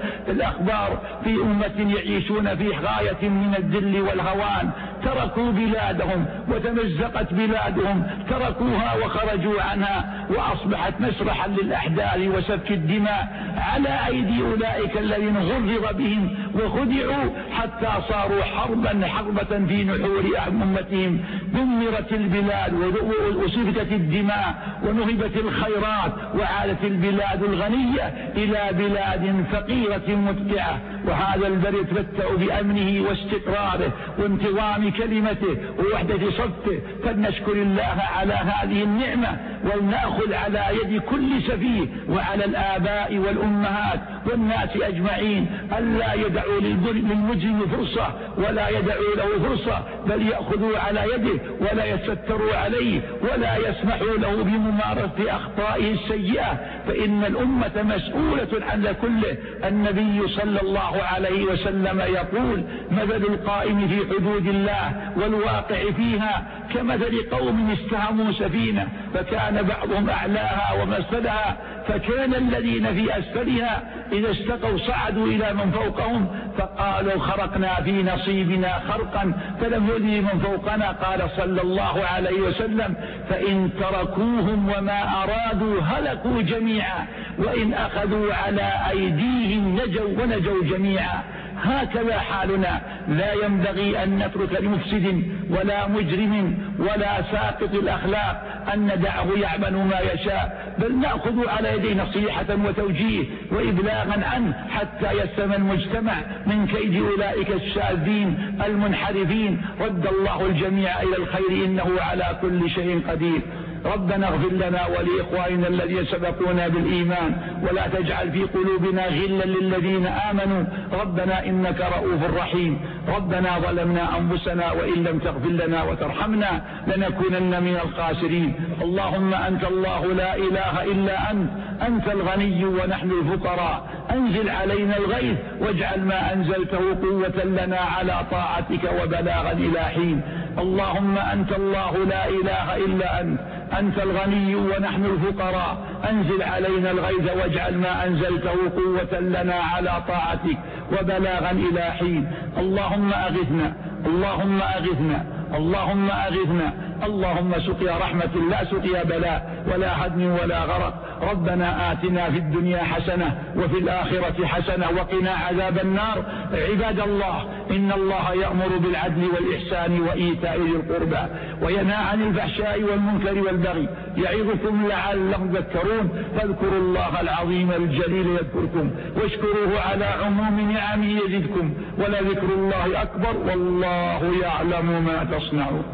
الأخبار في أمة يعيشون في غاية من الذل والهوان، تركوا بلادهم وتمزقت بلادهم، تركوها وخرجوا عنها وأصبحت مسرحا للأحداث وسفك الدماء على أيدي أولئك الذين غرر بهم وخدعوا حتى صاروا حربا حربة في نحور أمتهم. دمرت البلاد وسفكت الدماء ونهبت الخيرات، وعادت البلاد الغنية إلى بلاد فقيرة متبعة، وهذا البر يتمتع بأمنه واستقراره وانتظام كلمته ووحدة صفه. فلنشكر الله على هذه النعمة، ولنأخذ على يد كل سفيه وعلى الآباء والأمهات والناس أجمعين ألا يدعوا للمجرم فرصة ولا يدعوا له فرصة، بل يأخذوا على يده ولا يستروا عليه ولا يسمحوا له بممارسة أخطائه السيئة، فإن الأمة مسؤولة عن كله. النبي صلى الله عليه وسلم يقول: مثل القائم في حدود الله والواقع فيها كمثل قوم استهموا سفينة فكان بعضهم أعلاها ومسفلها، فكان الذين في أسفلها إذا استقوا صعدوا إلى من فوقهم فقالوا: خرقنا في نصيبنا خرقا فلم يؤذي من فوقنا. قال صلى الله عليه وسلم: فإن تركوهم وما أرادوا هلكوا جميعا، وإن أخذوا على أيديهم نجوا ونجوا جميعا. هكذا حالنا، لا ينبغي أن نترك لمفسد ولا مجرم ولا ساقط الأخلاق أن ندعه يعمل ما يشاء، بل نأخذ على يديه نصيحة وتوجيه وإبلاغا عنه حتى يسلم المجتمع من كيد أولئك الشاذين المنحرفين. رد الله الجميع إلى الخير إنه على كل شيء قدير. ربنا اغفر لنا ولإخواننا الذين سبقونا بالإيمان، ولا تجعل في قلوبنا غلا للذين آمنوا، ربنا إنك رؤوف رحيم. ربنا ظلمنا أنفسنا وإن لم تغفر لنا وترحمنا لنكونن من الخاسرين. اللهم أنت الله لا إله إلا أنت، أنت الغني ونحن الفقراء، أنزل علينا الغيث واجعل ما أنزلته قوة لنا على طاعتك وبلاغا إلى حين. اللهم أنت الله لا إله إلا أنت، أنت الغني ونحن الفقراء، أنزل علينا الغيث واجعل ما أنزلته قوة لنا على طاعتك وبلاغا إلى حين. اللهم أغثنا، اللهم أغثنا، اللهم أغثنا، اللهم سقيا رحمة لا سقيا بلاء ولا هدم ولا غرق. ربنا آتنا في الدنيا حسنة وفي الآخرة حسنة وقنا عذاب النار. عباد الله، إن الله يأمر بالعدل والإحسان وإيتاء ذي القربى وينهى عن الفحشاء والمنكر والبغي، يعظكم لعلكم تذكرون. فاذكروا الله العظيم الجليل يذكركم، واشكروه على عموم نعمه يزدكم، ولذكر الله أكبر والله يعلم ما تصنعون.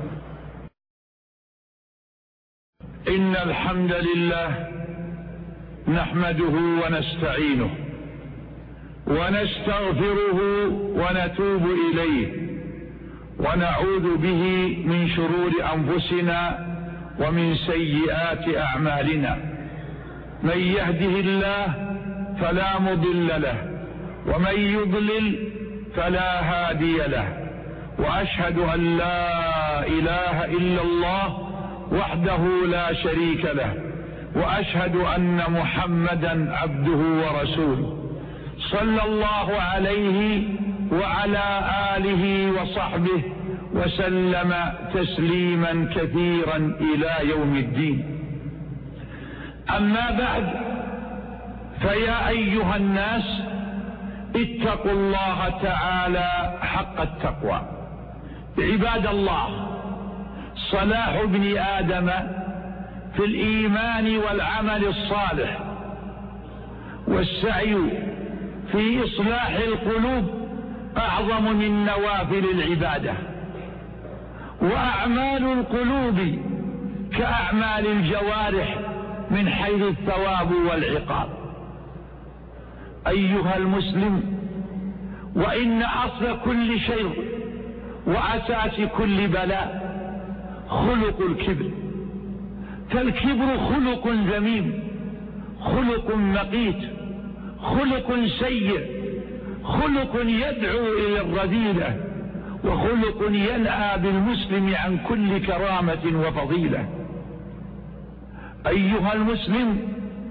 إن الحمد لله نحمده ونستعينه ونستغفره ونتوب إليه، ونعوذ به من شرور أنفسنا ومن سيئات أعمالنا. من يهده الله فلا مضل له، ومن يضلل فلا هادي له، وأشهد أن لا إله إلا الله وحده لا شريك له، وأشهد أن محمدا عبده ورسوله، صلى الله عليه وعلى آله وصحبه وسلم تسليما كثيرا إلى يوم الدين. أما بعد، فيا أيها الناس اتقوا الله تعالى حق التقوى. عباد الله، صلاح ابن آدم في الإيمان والعمل الصالح والسعي في إصلاح القلوب أعظم من نوافل العبادة، وأعمال القلوب كأعمال الجوارح من حيث الثواب والعقاب. أيها المسلم، وإن أصل كل شيء وأساس كل بلاء خلق الكبر، فالكبر خلق ذميم، خلق مقيت، خلق سيء، خلق يدعو إلى الرذيلة، وخلق ينأى بالمسلم عن كل كرامة وفضيلة. أيها المسلم،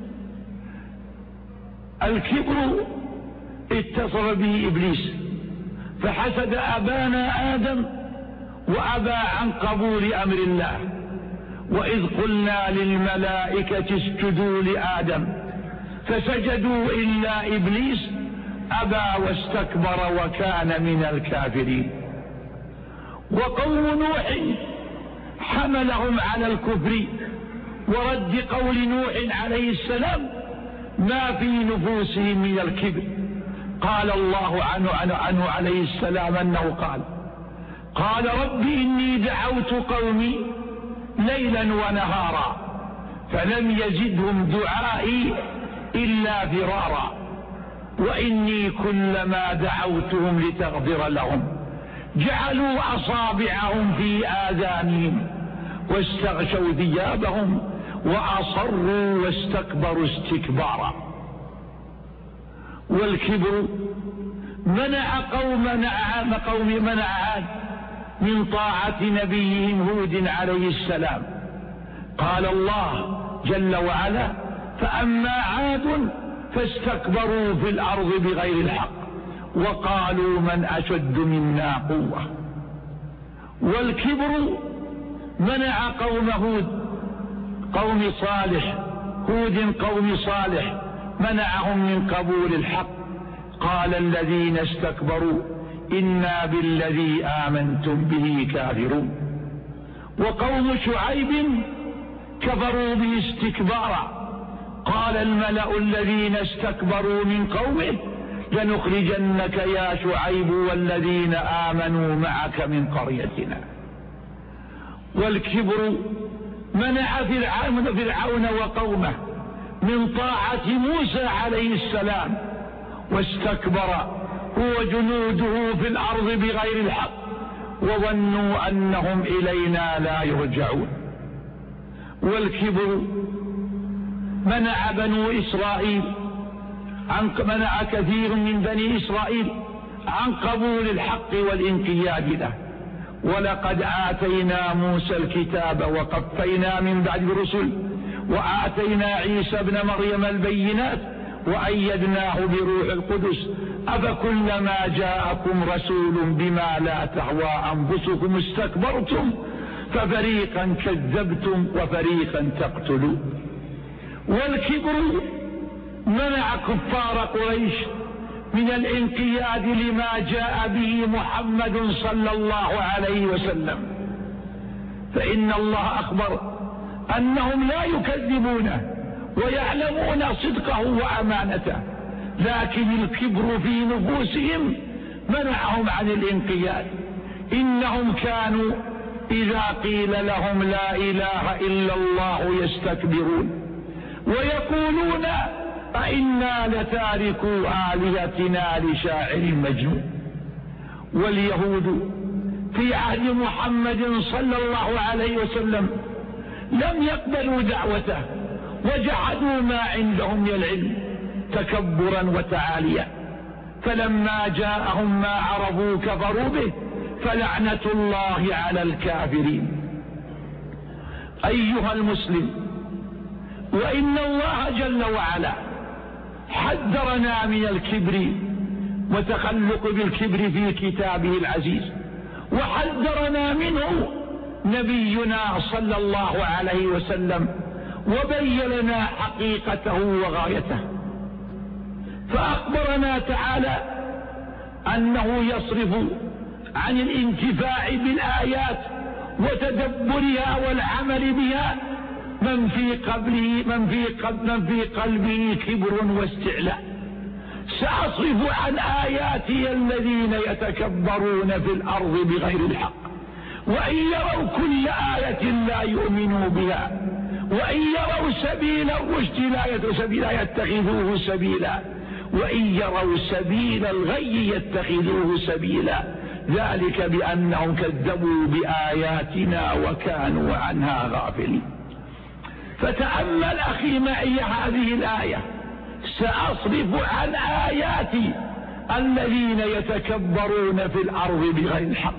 الكبر اتصل به إبليس فحسد أبانا آدم وأبى عن قبول أمر الله. وإذ قلنا للملائكة اسجدوا لآدم فسجدوا إلا إبليس أبى واستكبر وكان من الكافرين. وقوم نوح حملهم على الكفر ورد قول نوح عليه السلام ما في نفوسهم من الكبر. قال الله عنه, عنه عليه السلام أنه قال قال رب إني دعوت قومي ليلا ونهارا فلم يزدهم دعائي إلا فرارا وإني كلما دعوتهم لتغفر لهم جعلوا أصابعهم في آذانهم واستغشوا ثيابهم وأصروا واستكبروا استكبارا. والكبر منع قوم نعم قوم منع عاد من طاعة نبيهم هود عليه السلام. قال الله جل وعلا فأما عاد فاستكبروا في الأرض بغير الحق وقالوا من أشد منا قوة. والكبر منع قوم هود قوم صالح هود قوم صالح منعهم من قبول الحق. قال الذين استكبروا إنا بالذي آمنتم به كافرون. وقوم شعيب كفروا به استكبارا. قال الملأ الذين استكبروا من قومه لنخرجنك يا شعيب والذين آمنوا معك من قريتنا. والكبر منع فرعون فرعون وقومه من طاعة موسى عليه السلام واستكبر هو جنوده في الأرض بغير الحق وظنوا أنهم إلينا لا يرجعون. والكبر منع بنو إسرائيل عن منع كثير من بني إسرائيل عن قبول الحق والانقياد له. ولقد آتينا موسى الكتاب وقفينا من بعد الرسل وآتينا عيسى ابن مريم البينات وأيدناه بروح القدس أفكلما جاءكم رسول بما لا تهوى أنفسكم استكبرتم ففريقا كذبتم وفريقا تقتلون. والكبر منع كفار قريش من الانقياد لما جاء به محمد صلى الله عليه وسلم، فإن الله أخبر أنهم لا يكذبونه ويعلمون صدقه وأمانته، لكن الكبر في نفوسهم منعهم عن الانقياد. إنهم كانوا إذا قيل لهم لا إله إلا الله يستكبرون ويقولون أئنا لتاركوا آلهتنا لشاعر مجنون. واليهود في عهد محمد صلى الله عليه وسلم لم يقبلوا دعوته وجحدوا ما عندهم من العلم تكبرا وتعاليا، فلما جاءهم ما عرفوا كفروا به فلعنة الله على الكافرين. أيها المسلم، وإن الله جل وعلا حذرنا من الكبر وتخلق بالكبر في كتابه العزيز، وحذرنا منه نبينا صلى الله عليه وسلم وبين لنا حقيقته وغايته. فأخبرنا تعالى أنه يصرف عن الانتفاع بالآيات وتدبرها والعمل بها من في قبله من في قلب من في قلبه كبر واستعلاء. سأصرف عن آياتي الذين يتكبرون في الأرض بغير الحق وإن يروا كل آية لا يؤمنوا بها وإن يروا سبيل الرشد لا يتخذوه سبيلا وإن يروا سبيل الغي يتخذوه سبيلا، ذلك بأنهم كذبوا بآياتنا وكانوا عنها غافلين. فتأمل أخي معي هذه الآية: سأصرف عن آياتي الذين يتكبرون في الأرض بغير الحق.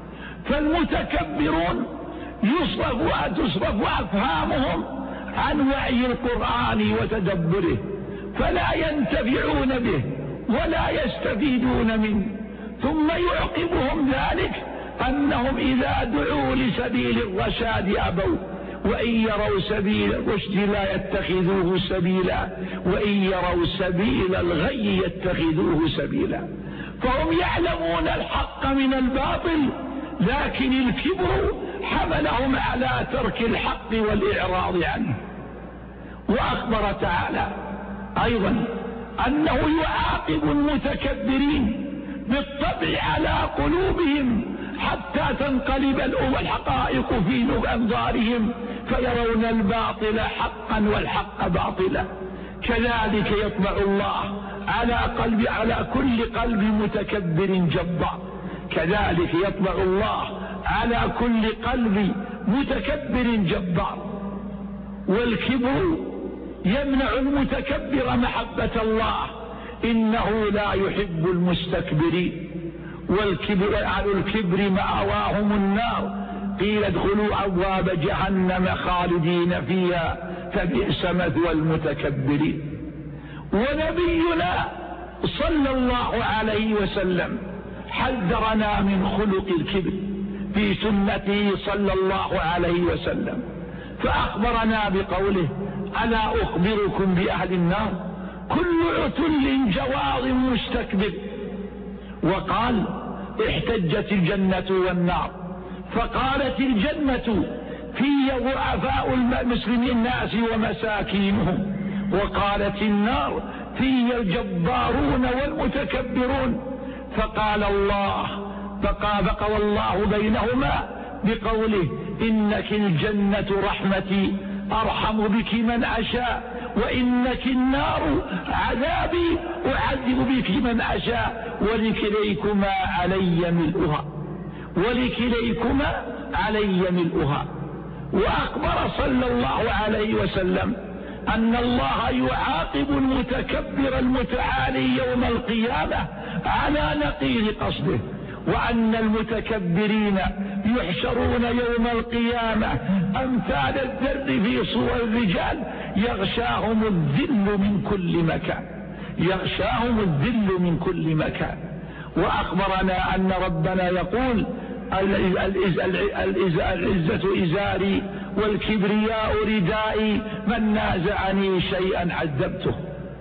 فالمتكبرون يصرف تصرف أفهامهم عن وعي القرآن وتدبره، فلا ينتفعون به ولا يستفيدون منه. ثم يعقبهم ذلك أنهم إذا دعوا لسبيل الرشاد أبوا، وإن يروا سبيل الرشد لا يتخذوه سبيلا، وإن يروا سبيل الغي يتخذوه سبيلا. فهم يعلمون الحق من الباطل، لكن الكبر حملهم على ترك الحق والإعراض عنه. وأخبر تعالى أيضا أنه يعاقب المتكبرين بالطبع على قلوبهم حتى تنقلب الحقائق في أنظارهم فيرون الباطل حقا والحق باطلا. كذلك يطبع الله على قلب على كل قلب متكبر جبار، كذلك يطبع الله على كل قلب متكبر جبار. والكبر يمنع المتكبر محبة الله، إنه لا يحب المستكبرين. والكبر أهل الكبر مأواهم النار، قيل ادخلوا أبواب جهنم خالدين فيها فبئس مثوى المتكبرين. ونبينا صلى الله عليه وسلم حذرنا من خلق الكبر في سنته صلى الله عليه وسلم، فأخبرنا بقوله: ألا أخبركم بأهل النار كل عتل جواظ مستكبر. وقال: احتجت الجنة والنار، فقالت الجنة في ضعفاء المسلمين الناس ومساكينهم، وقالت النار في الجبارون والمتكبرون. فقال الله فقال الله بينهما بقوله: إنك الجنة رحمتي أرحم بك من أشاء، وإنك النار عذابي أعذب بك من أشاء، ولكليكما علي ملؤها ولكليكما علي ملؤها. وأخبر صلى الله عليه وسلم أن الله يعاقب المتكبر المتعالي يوم القيامة على نقيض قصده، وأن المتكبرين يحشرون يوم القيامة أمثال الذر في صور الرجال يغشاهم الذل من كل مكان يغشاهم الذل من كل مكان. وأخبرنا أن ربنا يقول: العزة إزاري والكبرياء ردائي، من نازعني شيئا عذبته.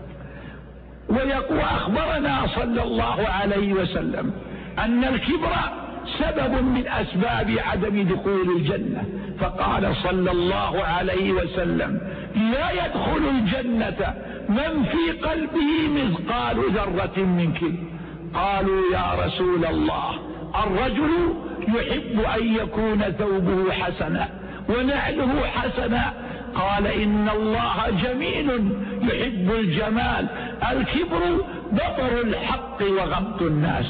وأخبرنا صلى الله عليه وسلم أن الكبر سبب من أسباب عدم دخول الجنة، فقال صلى الله عليه وسلم: لا يدخل الجنة من في قلبه مثقال ذرة من كبر. قالوا: يا رسول الله، الرجل يحب أن يكون ثوبه حسنا ونعله حسنا. قال: إن الله جميل يحب الجمال. الكبر بطر الحق وغمط الناس.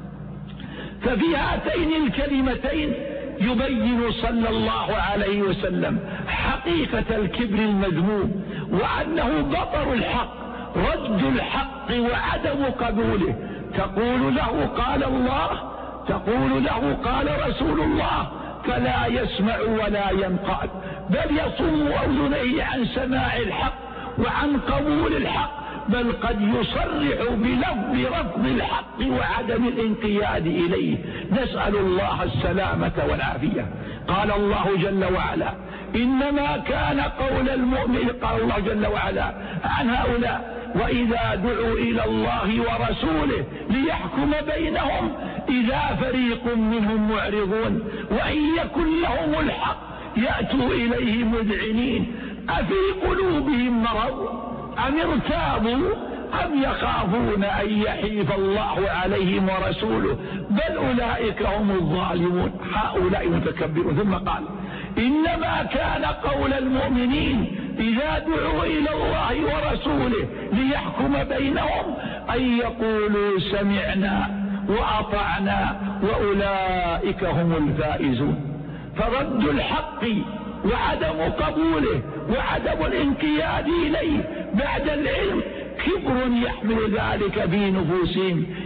ففي هاتين الكلمتين يبين صلى الله عليه وسلم حقيقة الكبر المذموم، وأنه بطر الحق، رد الحق وعدم قبوله. تقول له قال الله، تقول له قال رسول الله، فلا يسمع ولا ينقاد، بل يصم أذنيه عن سماع الحق وعن قبول الحق، بل قد يصرح بلفظ رفض الحق وعدم الانقياد إليه. نسأل الله السلامة والعافية. قال الله جل وعلا: إنما كان قول المؤمن، قال الله جل وعلا عن هؤلاء: وإذا دعوا إلى الله ورسوله ليحكم بينهم إذا فريق منهم معرضون، وإن يكن لهم الحق يأتوا إليه مذعنين، أفي قلوبهم مرض أم ارتابوا أم يخافون أن يحيف الله عليهم ورسوله، بل أولئك هم الظالمون. هؤلاء متكبرون. ثم قال: إنما كان قول المؤمنين إذا دعوا إلى الله ورسوله ليحكم بينهم أن يقولوا سمعنا وأطعنا وأولئك هم الفائزون. فرد الحق وعدم قبوله وعدم الانقياد إليه بعد العلم كبر يحمل ذلك في نفوسهم،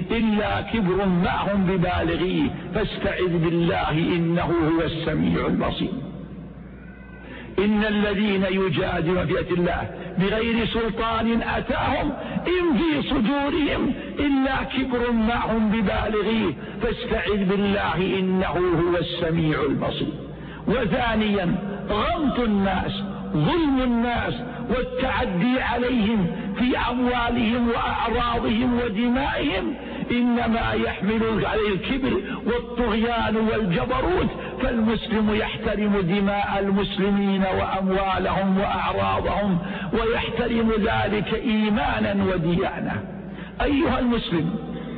إلا كبر ما هم ببالغيه فاستعذ بالله إنه هو السميع البصير. إن الذين يجادلون في آيات الله بغير سلطان أتاهم إن في صدورهم إلا كبر ما هم ببالغيه فاستعذ بالله إنه هو السميع البصير. وثانيا غمط الناس، ظلم الناس والتعدي عليهم في أموالهم وأعراضهم ودمائهم إنما يحمل عليه الكبر والطغيان والجبروت. فالمسلم يحترم دماء المسلمين وأموالهم وأعراضهم ويحترم ذلك إيمانا وديانة. أيها المسلم،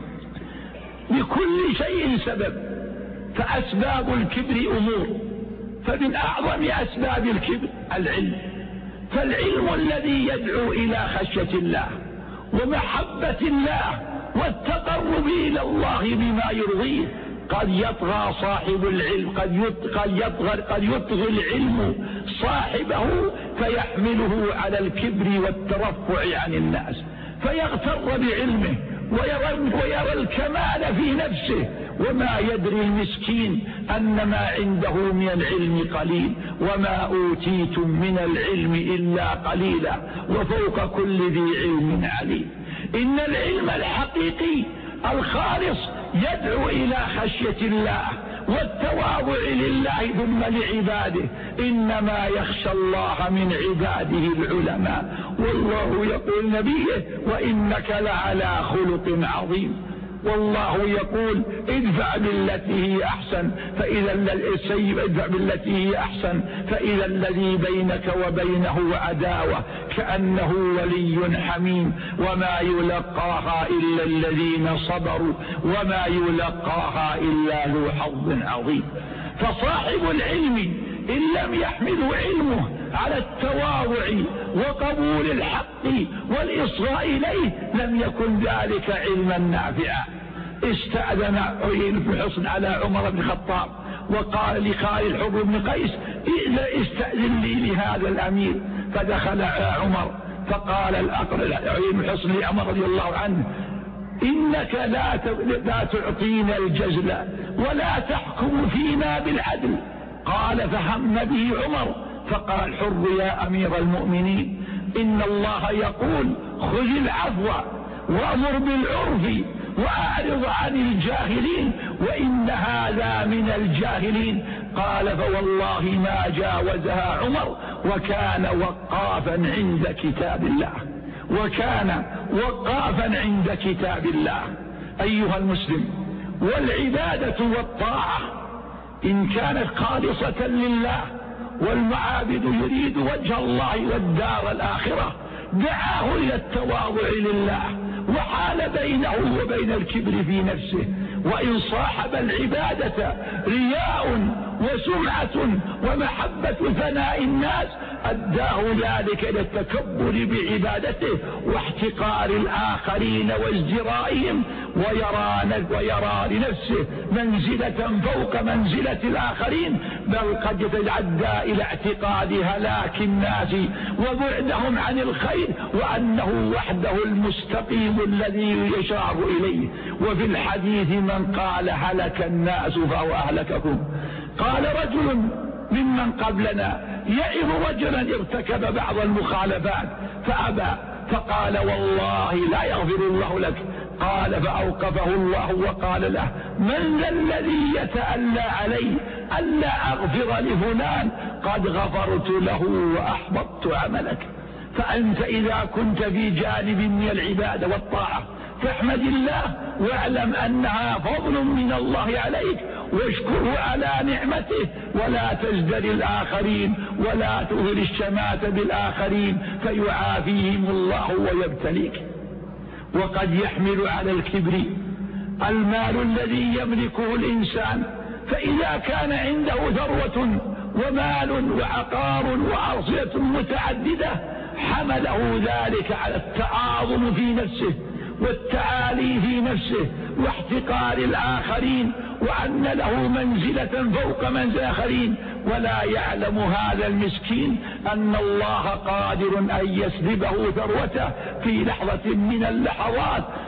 لكل شيء سبب، فأسباب الكبر أمور، فمن أعظم أسباب الكبر العلم. فالعلم الذي يدعو إلى خشية الله ومحبة الله والتقرب إلى الله بما يرضيه. قد يطغى صاحب العلم، قد يطغى, قد يطغى العلم صاحبه فيحمله على الكبر والترفع عن الناس، فيغتر بعلمه ويرى, ويرى الكمال في نفسه، وما يدري المسكين أن ما عنده من العلم قليل. وما أوتيتم من العلم إلا قليلا وفوق كل ذي علم عليم. إن العلم الحقيقي الخالص يدعو إلى خشية الله والتواضع لله ثم لعباده. إنما يخشى الله من عباده العلماء. والله يقول نبيه وإنك لعلى خلق عظيم. والله يقول ادفع بالتي هي أحسن فإذا السيء ادفع بالتي هي أحسن فإذا الذي بينك وبينه عداوة كأنه ولي حميم. وما يلقاها إلا الذين صبروا وما يلقاها إلا ذو حظ عظيم. فصاحب العلم إن لم يحمله علمه على التواضع وقبول الحق والإصغاء إليه لم يكن ذلك علما نافعا. استأذن عيين بن حصن على عمر بن الخطاب وقال لخالد الحر بن قيس استأذن لي لهذا الأمير. فدخل على عمر فقال عيين بن حصن لعمر رضي الله عنه إنك لا لا تعطينا الجزل ولا تحكم فينا بالعدل. قال فهم به عمر فقال الحر يا أمير المؤمنين إن الله يقول خذ العفو وأمر بالعرف وأعرض عن الجاهلين وإن هذا من الجاهلين. قال فوالله ما جاوزها عمر وكان وقافا عند كتاب الله وكان وقافا عند كتاب الله. أيها المسلم، والعبادة والطاعة إن كانت خالصة لله والمعابد يريد وجه الله والدار الآخرة دعاه إلى التواضع لله وحال بينه وبين الكبر في نفسه. وإن صاحب العبادة رياء وسمعة ومحبة ثناء الناس أداه ذلك إلى التكبر بعبادته واحتقار الآخرين وازدرائهم ويرى, ويرى لنفسه منزلة فوق منزلة الآخرين، بل قد يتعدى إلى اعتقاد هلاك الناس وبعدهم عن الخير وأنه وحده المستقيم الذي يشار إليه. وفي الحديث من قال هلك الناس فهو أهلككم. قال رجل ممن قبلنا يعظ رجلا ارتكب بعض المخالفات فأبى فقال والله لا يغفر الله لك. قال فأوقفه الله وقال له من ذا الذي يتألى علي ألا أغفر لفلان قد غفرت له وأحبطت عملك. فأنت إذا كنت في جانب من العبادة والطاعة فاحمد الله واعلم أنها فضل من الله عليك واشكره على نعمته ولا تزدر الآخرين ولا تهل الشماتة بالآخرين فيعافيهم الله ويبتليك. وقد يحمل على الكبر المال الذي يملكه الإنسان، فإذا كان عنده ثروة ومال وعقار وأرصدة متعددة حمله ذلك على التعاظم في نفسه والتعالي في نفسه واحتقار الآخرين وأن له منزلة فوق منزل الآخرين، ولا يعلم هذا المسكين أن الله قادر أن يسلبه ثروته في لحظة من اللحظات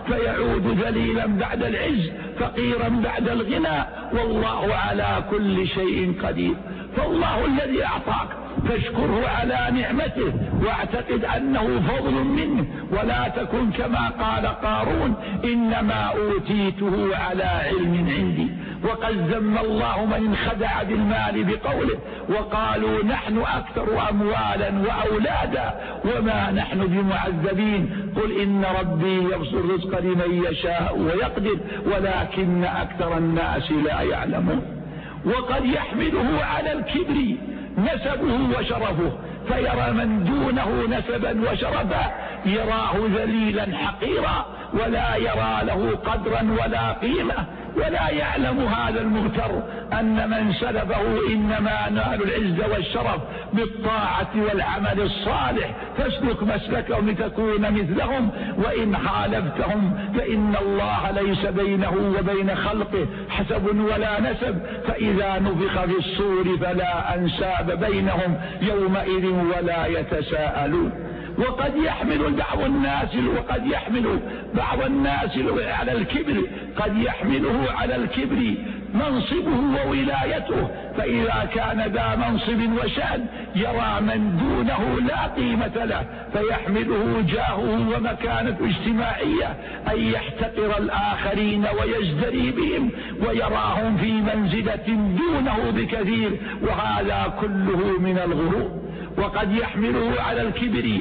فيعود ذليلا بعد العز فقيرا بعد الغنى، والله على كل شيء قدير. فالله الذي أعطاك فاشكره على نعمته واعتقد أنه فضل منه، ولا تكن كما قال قارون إنما أوتيته على علم عندي. وقد ذم الله من انخدع بالمال بقوله وقالوا نحن أكثر أموالا وأولادا وما نحن بمعذبين قل إن ربي يبسط الرزق لمن يشاء ويقدر ولكن أكثر الناس لا يعلمون. وقد يحمله على الكبر نسبه وشرفه، فيرى من دونه نسبا وشرفا يراه ذليلا حقيرا ولا يرى له قدرا ولا قيمة، ولا يعلم هذا المغتر أن من سلبه إنما نال العز والشرف بالطاعة والعمل الصالح، فاسلك مسلكهم لتكون مثلهم، وإن خالفتهم فإن الله ليس بينه وبين خلقه حسب ولا نسب، فإذا نفخ في الصور فلا أنساب بينهم يومئذ ولا يتساءلون. وقد يحمل بعض الناس وقد يحمل بعض الناس على الكبر قد يحمله على الكبر منصبه وولايته، فإذا كان ذا منصب وشأن يرى من دونه لا قيمة له فيحمله جاهه ومكانة اجتماعية أن يحتقر الآخرين ويزدري بهم ويراهم في منزلة دونه بكثير، وهذا كله من الغرور. وقد يحمله على الكبر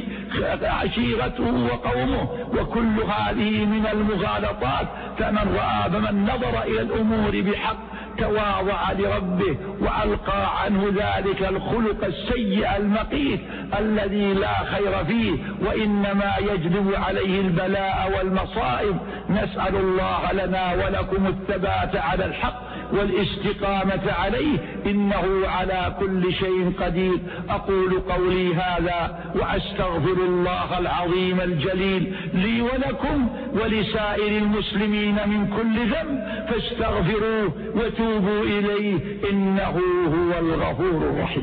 عشيرته وقومه، وكل هذه من المغالطات. فمن رأى فمن نظر إلى الأمور بحق تواضع لربه وألقى عنه ذلك الخلق السيء المقيت الذي لا خير فيه وإنما يجلب عليه البلاء والمصائب. نسأل الله لنا ولكم الثبات على الحق والاستقامة عليه إنه على كل شيء قدير. أقول قولي هذا وأستغفر الله العظيم الجليل لي ولكم ولسائر المسلمين من كل ذنب فاستغفروه وتوبوا إليه إنه هو الغفور الرحيم.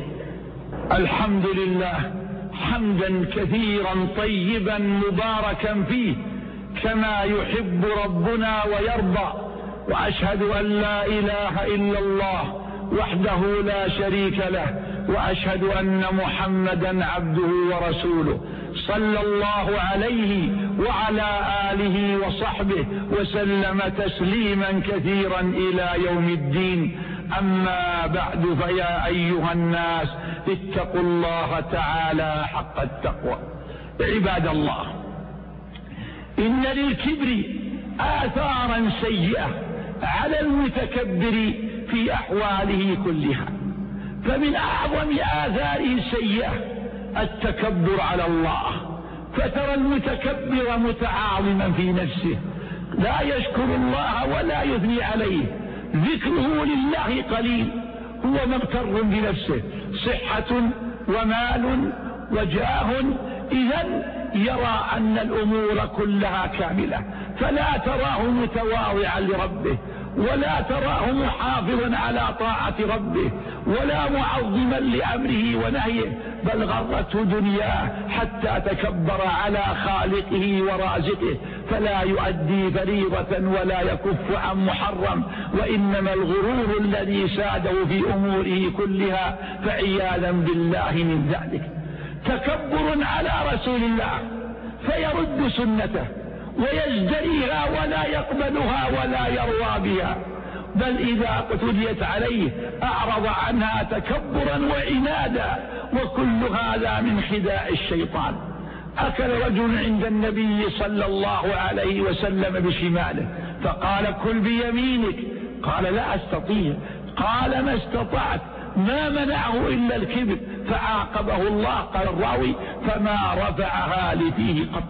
الحمد لله حمدا كثيرا طيبا مباركا فيه كما يحب ربنا ويرضى، وأشهد أن لا إله إلا الله وحده لا شريك له، وأشهد أن محمدا عبده ورسوله صلى الله عليه وعلى آله وصحبه وسلم تسليما كثيرا إلى يوم الدين. أما بعد فيا أيها الناس اتقوا الله تعالى حق التقوى. عباد الله، إن للكبر آثارا سيئة على المتكبر في أحواله كلها، فمن أعظم آثاره السيئة التكبر على الله، فترى المتكبر متعاظما في نفسه لا يشكر الله ولا يثني عليه، ذكره لله قليل، هو مغتر بنفسه، صحة ومال وجاه، إذن يرى أن الأمور كلها كاملة، فلا تراه متواضعا لربه ولا تراه محافظا على طاعة ربه ولا معظما لأمره ونهيه، بل غرته دنياه حتى تكبر على خالقه ورازقه، فلا يؤدي فريضة ولا يكف عن محرم، وإنما الغرور الذي ساده في أموره كلها، فعياذا بالله من ذلك. تكبر على رسول الله فيرد سنته ويزدريها ولا يقبلها ولا يرضى بها، بل إذا اقتديت عليه أعرض عنها تكبرا وعنادا، وكل هذا من خداع الشيطان. أكل رجل عند النبي صلى الله عليه وسلم بشماله فقال كل بيمينك، قال لا أستطيع، قال ما استطعت، ما منعه إلا الكبر، فعاقبه الله. قال الراوي فما رفعها لفيه قط.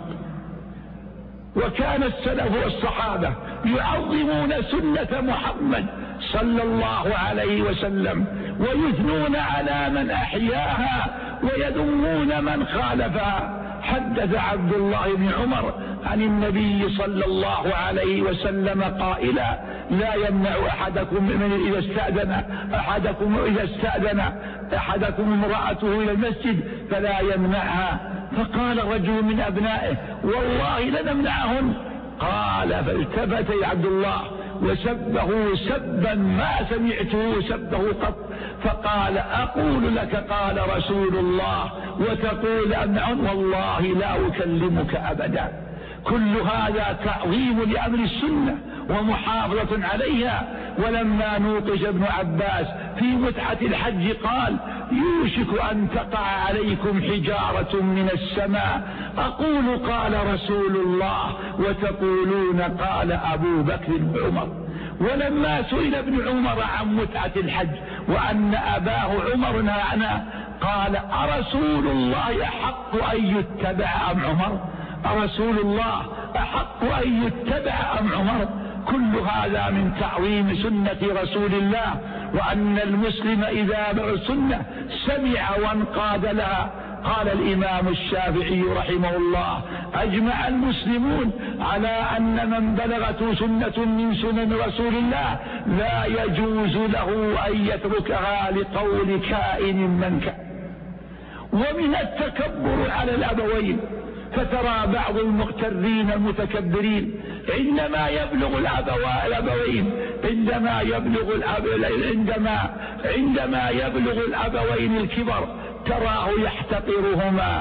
وكان السلف والصحابة يعظمون سنة محمد صلى الله عليه وسلم ويثنون على من أحياها ويذمون من خالفها. حدث عبد الله بن عمر عن النبي صلى الله عليه وسلم قائلا لا يمنع أحدكم من إذا استأذن أحدكم إذا استأذن أحدكم امرأته إلى المسجد فلا يمنعها، فقال رجل من أبنائه والله لنمنعهن، قال فالتفت يا عبد الله وسبه سبا ما سمعته سبه قط، فقال أقول لك قال رسول الله وتقول أمعن والله لا أكلمك أبدا. كل هذا تعظيم لأمر السنة ومحافظة عليها. ولما نوقش ابن عباس في متعة الحج قال يوشك أن تقع عليكم حجارة من السماء، أقول قال رسول الله وتقولون قال أبو بكر وعمر. ولما سئل ابن عمر عن متعة الحج وأن أباه عمر نهى عنها قال أرسول الله أحق أن يتبع أم عمر؟ أرسول الله أحق أن يتبع أم عمر؟ كل هذا من تعظيم سنة رسول الله، وأن المسلم إذا بلغ السنة سمع وانقاد لها. قال الإمام الشافعي رحمه الله أجمع المسلمون على أن من بلغته سنة من سنن رسول الله لا يجوز له أن يتركها لقول كائن من كان. ومن التكبر على الأبوين، فترى بعض المغترين المتكبرين عندما يبلغ الأبوين عندما يبلغ الأب عندما عندما يبلغ الأبوين الكبر تراه يحتقرهما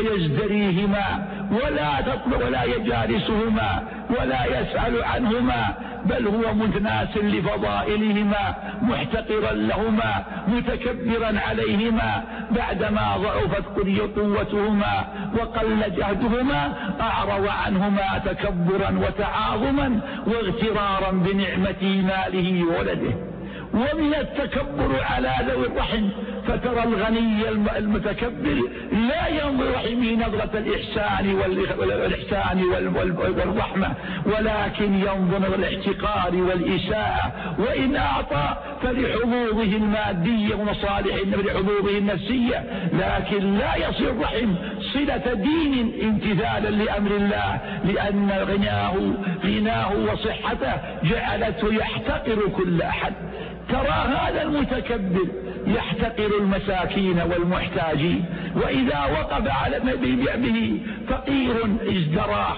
ويزدريهما ولا تطلع ولا يجالسهما ولا يسأل عنهما، بل هو متناس لفضائلهما محتقرا لهما متكبرا عليهما. بعدما ضعفت قوتهما وقل جهدهما أعرض عنهما تكبرا وتعاظما واغترارا بنعمة ماله وولده. ومن التكبر على ذوي الرحم، فترى الغني المتكبر لا ينظر رحمه نظرة الإحسان والإحسان والرحمة، ولكن ينظر الاحتقار والإساءة، وإن أعطى فلحظوظه المادية ومصالح لحظوظه النفسية، لكن لا يصل رحم صلة دين امتثالا لأمر الله، لأن غناه غناه وصحته جعلته يحتقر كل أحد. ترى هذا المتكبر يحتقر المساكين والمحتاجين، وإذا وقف على به فقير ازدراه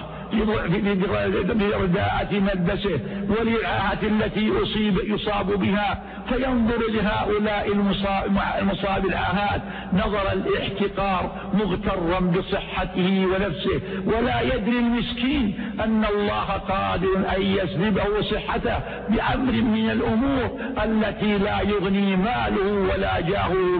برداءة ملبسه وللعاهة التي يصيب يصاب بها، فينظر لهؤلاء المصاب العاهات نظر الاحتقار مغترا بصحته ونفسه، ولا يدري المسكين أن الله قادر أن يسلبه صحته بأمر من الأمور التي لا يغني ماله ولا جاهه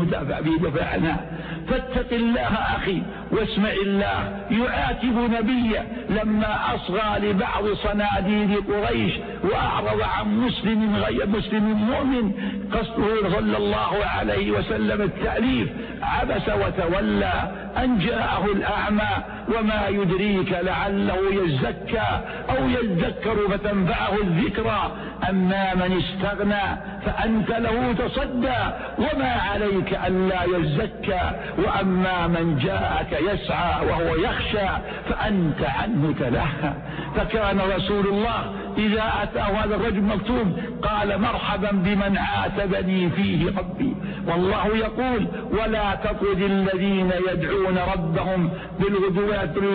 بدفع عنها. فاتق الله أخي واسمع الله يعاتب نبيه لما أصغى لبعض صناديد قريش وأعرض عن مسلم غير مسلم مؤمن قصده صلى الله عليه وسلم التأليف. عبس وتولى أن جاءه الأعمى وما يدريك لعله يزكى أو يذكر فتنفعه الذكرى. أما من استغنى فأنت له تصدى وما عليك ألا يزكى، وأما من جاءك يسعى وهو يخشى فأنت عنه تلهى. فكان رسول الله إذا أتاه هذا الرجل مكتوب قال مرحبا بمن عاتبني فيه ربي. والله يقول ولا تطرد الذين يدعون ربهم بالغدو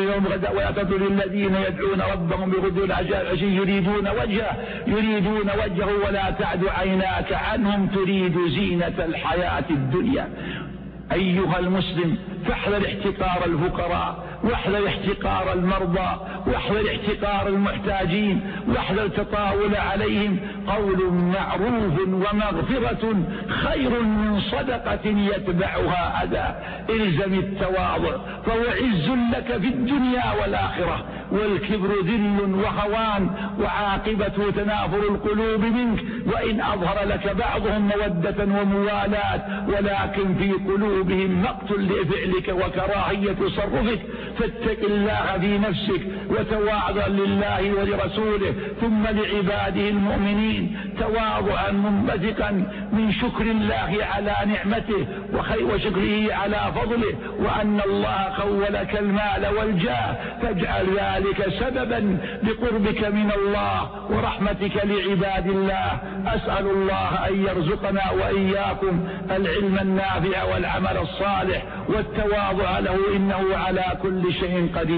ولا تطرد الذين يدعون ربهم بالغدو والعشي يريدون وجهه يريدون وجهه ولا تعد عيناك عنهم تريد زينة الحياة الدنيا. أيها المسلم فاحذر احتقار الفقراء، واحذر احتقار المرضى، واحذر احتقار المحتاجين، واحذر التطاول عليهم. قول معروف ومغفرة خير من صدقة يتبعها أذى. الزم التواضع فهو عز لك في الدنيا والآخرة، والكبر ذل وهوان وعاقبته تنافر القلوب منك، وإن أظهر لك بعضهم مودة وموالاة ولكن في قلوبهم مقت لفعلك وكراهية تصرفك. فاتق الله في نفسك وتواضع لله ولرسوله ثم لعباده المؤمنين تواضعا منبثقا من شكر الله على نعمته وشكره على فضله، وأن الله خولك المال والجاه فاجعل ذلك سببا لقربك من الله ورحمتك لعباد الله. أسأل الله أن يرزقنا وإياكم العلم النافع والعمل الصالح والتواضع له إنه على كل شيء قدير.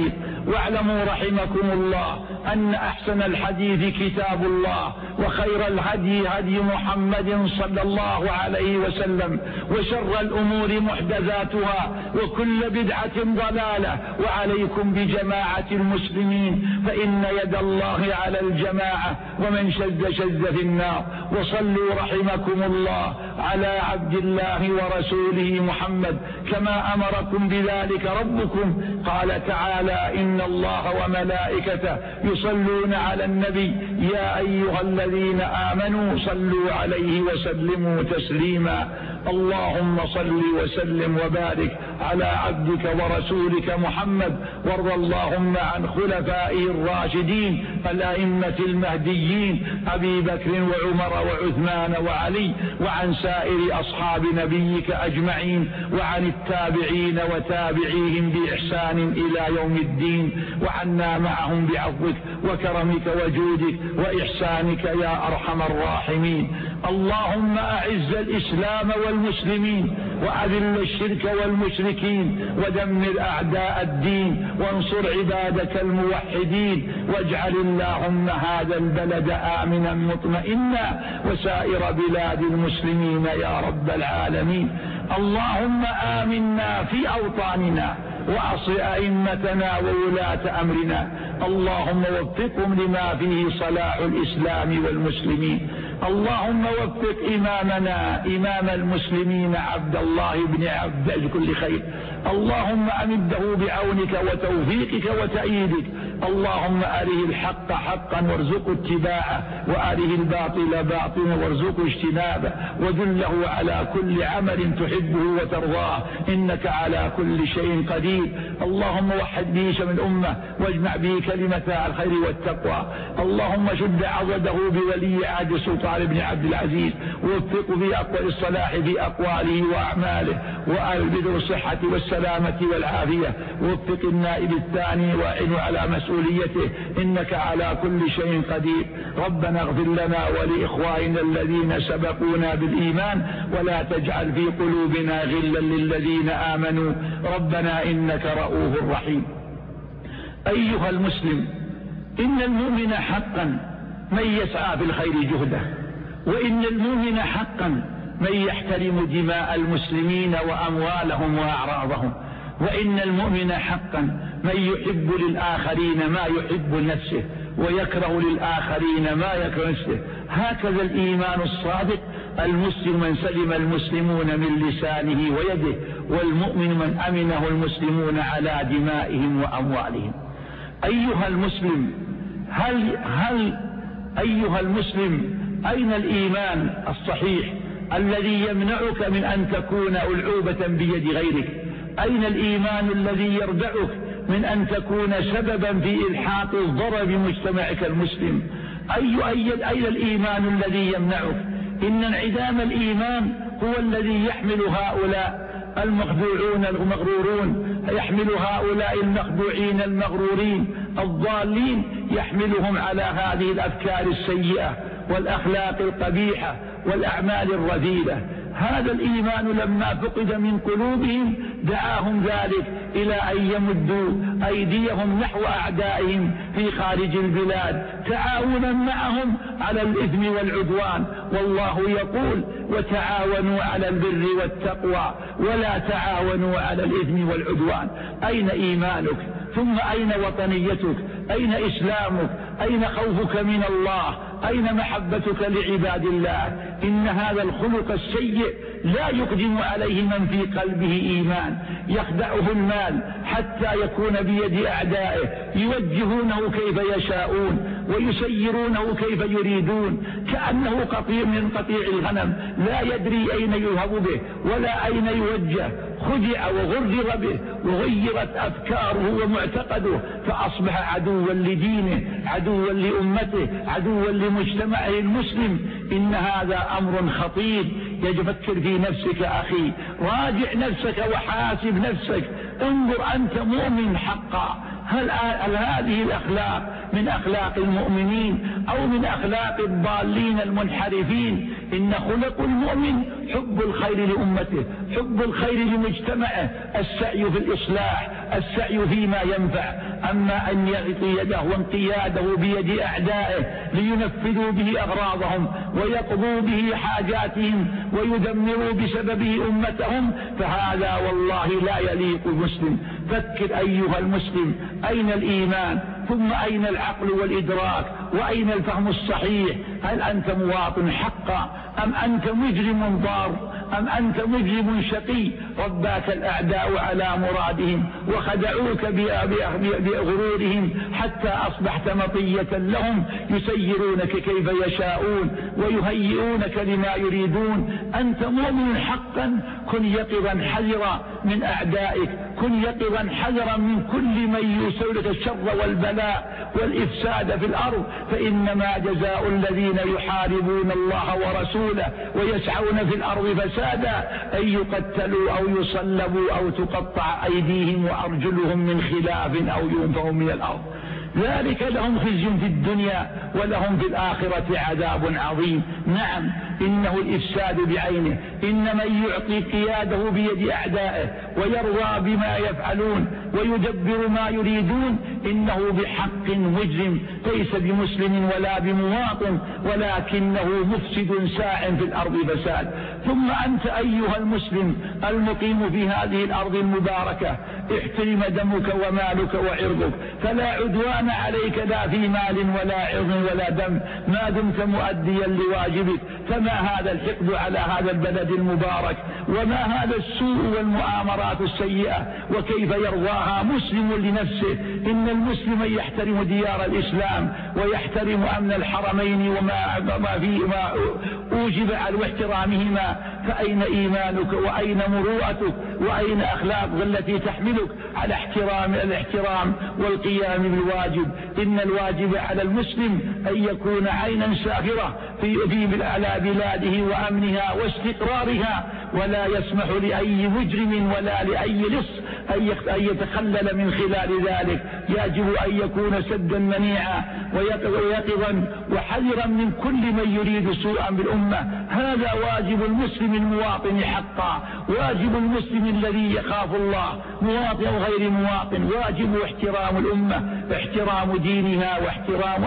واعلموا رحمكم الله أن أحسن الحديث كتاب الله، وخير الهدي هدي محمد صلى الله عليه وسلم، وشر الأمور محدثاتها، وكل بدعة ضلالة. وعليكم بجماعة المسلمين فإن يد الله على الجماعة، ومن شذ شذ في النار. وصلوا رحمكم الله على عبد الله ورسوله محمد كما أمركم بذلك ربكم. قال تعالى: إن الله وملائكته يصلون على النبي يا أيها الذين آمنوا صلوا عليه وسلموا تسليما. اللهم صل وسلم وبارك على عبدك ورسولك محمد، وارض اللهم عن خلفائه الراشدين الأئمة المهديين أبي بكر وعمر وعثمان وعلي، وعن سائر أصحاب نبيك أجمعين، وعن التابعين وتابعيهم بإحسان إلى يوم الدين، وعنا معهم بعفوك وكرمك وجودك وإحسانك يا أرحم الراحمين. اللهم أعز الإسلام والمسلمين، وأذل الشرك والمشركين، ودمر أعداء الدين، وانصر عبادك الموحدين، واجعل اللهم هذا البلد آمنا مطمئنا، وسائر بلاد المسلمين يا رب العالمين. اللهم آمنا في أوطاننا، وأصل أئمتنا وولاة أمرنا، اللهم وفقهم لما فيه صلاح الإسلام والمسلمين. اللهم وفق إمامنا إمام المسلمين عبد الله بن عبد لكل خير، اللهم أمده بعونك وتوفيقك وتأييدك. اللهم أره الحق حقا وارزقه اتباعه، وأره الباطل باطلا وارزقه اجتنابه، ودله على كل عمل تحبه وترضاه، إنك على كل شيء قدير. اللهم وحد به شمل الأمة، واجمع به كلمة الخير والتقوى. اللهم شد عضده بولي عهد سلطان بن عبد العزيز، ووفقه بأقوال الصلاح في أقواله وأعماله، وألبده الصحة والسلامة والعافية. ووفق النائب الثاني وأعنه على مسؤوليته، إنك على كل شيء قدير. ربنا اغفر لنا ولإخواننا الذين سبقونا بالإيمان، ولا تجعل في قلوبنا غلا للذين آمنوا ربنا إنك رؤوف رحيم. أيها المسلم، إن المؤمن حقا من يسعى في الخير جهده، وإن المؤمن حقا من يحترم دماء المسلمين وأموالهم وأعراضهم، وإن المؤمن حقا من يحب للآخرين ما يحب لنفسه، ويكره للآخرين ما يكره نفسه. هكذا الإيمان الصادق. المسلم من سلم المسلمون من لسانه ويده، والمؤمن من أمنه المسلمون على دمائهم وأموالهم. أيها المسلم، هل هل أيها المسلم أين الإيمان الصحيح الذي يمنعك من أن تكون ألعوبة بيد غيرك؟ أين الإيمان الذي يردعك من أن تكون سببا في إلحاق الضرر بمجتمعك المسلم؟ أي أي أين الإيمان الذي يمنعك؟ إن انعدام الإيمان هو الذي يحمل هؤلاء المخدوعون المغرورون، يحمل هؤلاء المخدوعين المغرورين الضالين، يحملهم على هذه الأفكار السيئة والأخلاق القبيحة والأعمال الرذيلة. هذا الإيمان لما فقد من قلوبهم دعاهم ذلك إلى أن يمدوا أيديهم نحو أعدائهم في خارج البلاد، تعاونا معهم على الإثم والعدوان. والله يقول: وتعاونوا على البر والتقوى ولا تعاونوا على الإثم والعدوان. أين إيمانك؟ ثم أين وطنيتك؟ أين إسلامك؟ أين خوفك من الله؟ أين محبتك لعباد الله؟ إن هذا الخلق السيء لا يقدم عليه من في قلبه إيمان. يخدعه المال حتى يكون بيد أعدائه، يوجهونه كيف يشاءون ويسيرونه كيف يريدون، كأنه قطيع من قطيع الغنم، لا يدري أين يذهب به ولا أين يوجه. خدع وغرر به، وغيرت أفكاره ومعتقده، فأصبح عدوا لدينه، عدوا لأمته، عدوا لمجتمعه المسلم. إن هذا أمر خطير. يفكر في نفسك أخي، راجع نفسك وحاسب نفسك، انظر أنت مؤمن حقا، هل, هل هذه الأخلاق من أخلاق المؤمنين أو من أخلاق الضالين المنحرفين. إن خلق المؤمن حب الخير لأمته، حب الخير لمجتمعه، السعي في الإصلاح، السعي فيما ينفع. أما أن يعطي يده وانقياده بيد أعدائه لينفذوا به أغراضهم ويقضوا به حاجاتهم ويدمروا بسببه أمتهم، فهذا والله لا يليق المسلم. فكر أيها المسلم، أين الإيمان؟ ثم أين العقل والإدراك؟ وأين الفهم الصحيح؟ هل أنت مواطن حقا أم أنت مجرم ضار أم أنت مجرم شقي رباك الأعداء على مرادهم وخدعوك بغرورهم حتى أصبحت مطية لهم، يسيرونك كيف يشاءون ويهيئونك لما يريدون. أنت مؤمن حقا، كن يقظا حذرا من أعدائك، كن يقظا حذرا من كل من يسولك الشر والبلاء والإفساد في الأرض، فإنما جزاء الذين يحاربون الله ورسوله ويسعون في الأرض فسادا أن يقتلوا أو يصلبوا أو تقطع أيديهم وأرجلهم من خلاف أو ينفوا من الأرض، ذلك لهم خزي في الدنيا ولهم في الآخرة عذاب عظيم. نعم، إنه الإفساد بعينه، إن من يعطي قياده بيد أعدائه ويرضى بما يفعلون ويدبر ما يريدون إنه بحق مجرم، ليس بمسلم ولا بمواطن، ولكنه مفسد ساع في الأرض فساد. ثم أنت أيها المسلم المقيم في هذه الأرض المباركة، احترم دمك ومالك وعرضك، فلا عدوان عليك لا في مال ولا عرض ولا دم ما دمت مؤديا لواجبك. فما هذا الحقد على هذا البلد المبارك؟ وما هذا السوء والمؤامرات السيئة؟ وكيف يرضاها مسلم لنفسه؟ إن المسلم يحترم ديار الإسلام ويحترم أمن الحرمين وما ما فيه ما أوجب على احترامهما، فأين إيمانك وأين مروءتك وأين أخلاق التي تحملك على احترام الاحترام والقيام بالواجب؟ إن الواجب على المسلم أن يكون عينا ساخرة في في على بلاده وأمنها واستقرارها، ولا يسمح لأي مجرم ولا لأي لص أن يتخلل من خلال ذلك. يجب أن يكون سدا منيعا ويقظا وحذرا من كل من يريد سوءا بالأمة. هذا واجب المسلم المواطن حقا، واجب المسلم الذي يخاف الله مواطن أو غير مواطن. واجب احترام الأمة، احترام دينها واحترام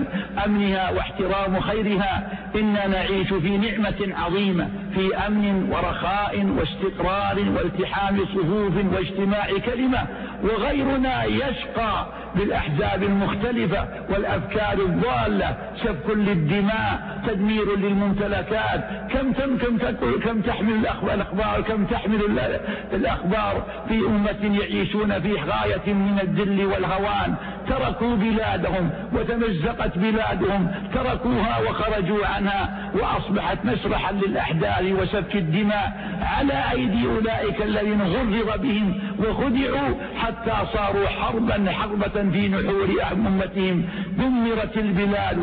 أمنها واحترام خيرها. إننا نعيش في نعمة عظيمة، في أمن ورخاء واستقرار والتحام صفوف واجتماع كلمة، وغيرنا يشقى بالأحزاب المختلفة والأفكار الضالة، سفك للدماء، تدمير للممتلكات. كم كم كم تحمل الأخبار كم تحمل الأخبار في أمة يعيشون في غاية من الذل والهوان، تركوا بلادهم وتمزقت بلادهم، تركوها وخرجوا عنها وأصبحت مسرحا للأحداث وسفك الدماء على أيدي أولئك الذين غرر بهم وخدعوا حتى صاروا حربا حربة في نحور أمتهم. دمرت البلاد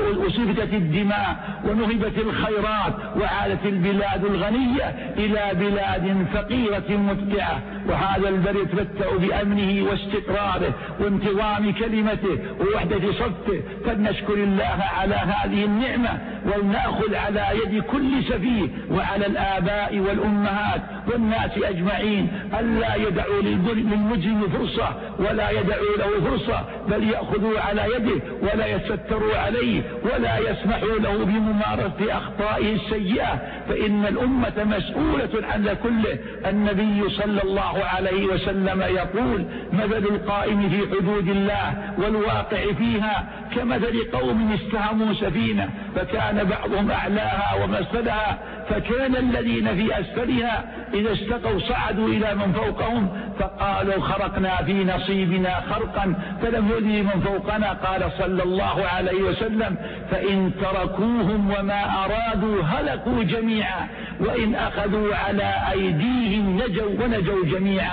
وسفكت الدماء ونهبت الخيرات، وعادت البلاد الغنية إلى بلاد فقيرة متقعة. وهذا البلد يتمتع بأمنه واستقراره وانتظام كلمته ووحدة صفه، فلنشكر الله على هذه النعمة ولنأخذ على يد كل سفيه وعلى الآباء والأمهات والناس أجمعين ألا يدعوا للمجرم فرصة ولا يدعوا له فرصة، بل يأخذوا على يده ولا يستروا عليه ولا يسمحوا له بممارسة أخطائه السيئة، فإن الأمة مسؤولة عن كله. النبي صلى الله عليه وسلم يقول: مثل القائم في حدود الله والواقع فيها كمثل قوم استهموا سفينة فكان بعضهم أعلاها ومسفلها، فكان الذين في أسفلها إذا استقوا صعدوا إلى من فوقهم فقالوا: خرقنا في نصيبنا خرقا فلم يؤذي من فوقنا. قال صلى الله عليه وسلم: فإن تركوهم وما أرادوا هلكوا جميعا، وإن أخذوا على أيديهم نجوا ونجوا جميعا.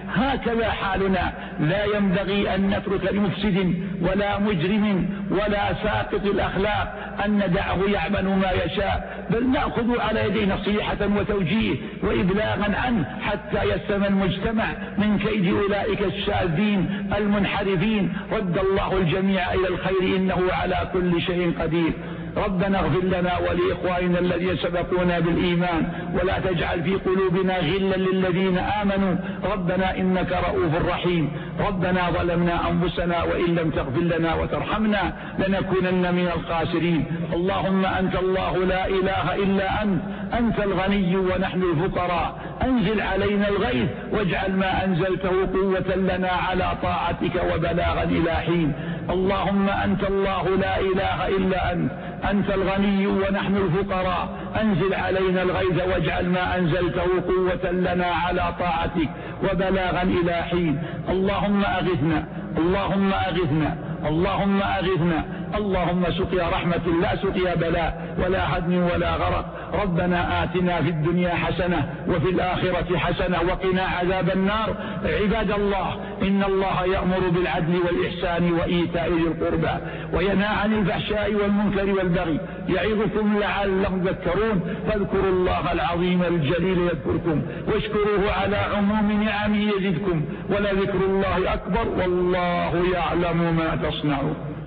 هكذا حالنا. لا ينبغي أن نترك لمفسد ولا مجرم ولا ساقط الأخلاق أن ندعه يعمل ما يشاء، بل نأخذ على يديه نصيحة وتوجيه وإبلاغا عنه حتى يسلم المجتمع من كيد أولئك الشاذين المنحرفين. رد الله الجميع إلى الخير إنه على كل شيء قدير. ربنا اغفر لنا ولإخواننا الذين سبقونا بالإيمان ولا تجعل في قلوبنا غلا للذين آمنوا ربنا إنك رؤوف رحيم. ربنا ظلمنا أنفسنا وإن لم تغفر لنا وترحمنا لنكونن من الخاسرين. اللهم أنت الله لا إله إلا أنت، أنت الغني ونحن الفقراء، أنزل علينا الغيث واجعل ما أنزلته قوة لنا على طاعتك وبلاغا إلى حين. اللهم أنت الله لا إله إلا أنت، أنت الغني ونحن الفقراء، أنزل علينا الغيث واجعل ما أنزلته قوة لنا على طاعتك وبلاغا إلى حين. اللهم أغثنا، اللهم أغثنا، اللهم أغثنا، اللهم سقيا رحمة لا سقيا بلاء ولا هدم ولا غرق. ربنا آتنا في الدنيا حسنة وفي الآخرة حسنة وقنا عذاب النار. عباد الله، إن الله يأمر بالعدل والإحسان وإيتاء ذي القربى وينهى عن الفحشاء والمنكر والبغي يعظكم لعلكم تذكرون. فاذكروا الله العظيم الجليل يذكركم واشكروه على عموم نعمه يزدكم ولذكر الله أكبر والله يعلم ما تصنعون.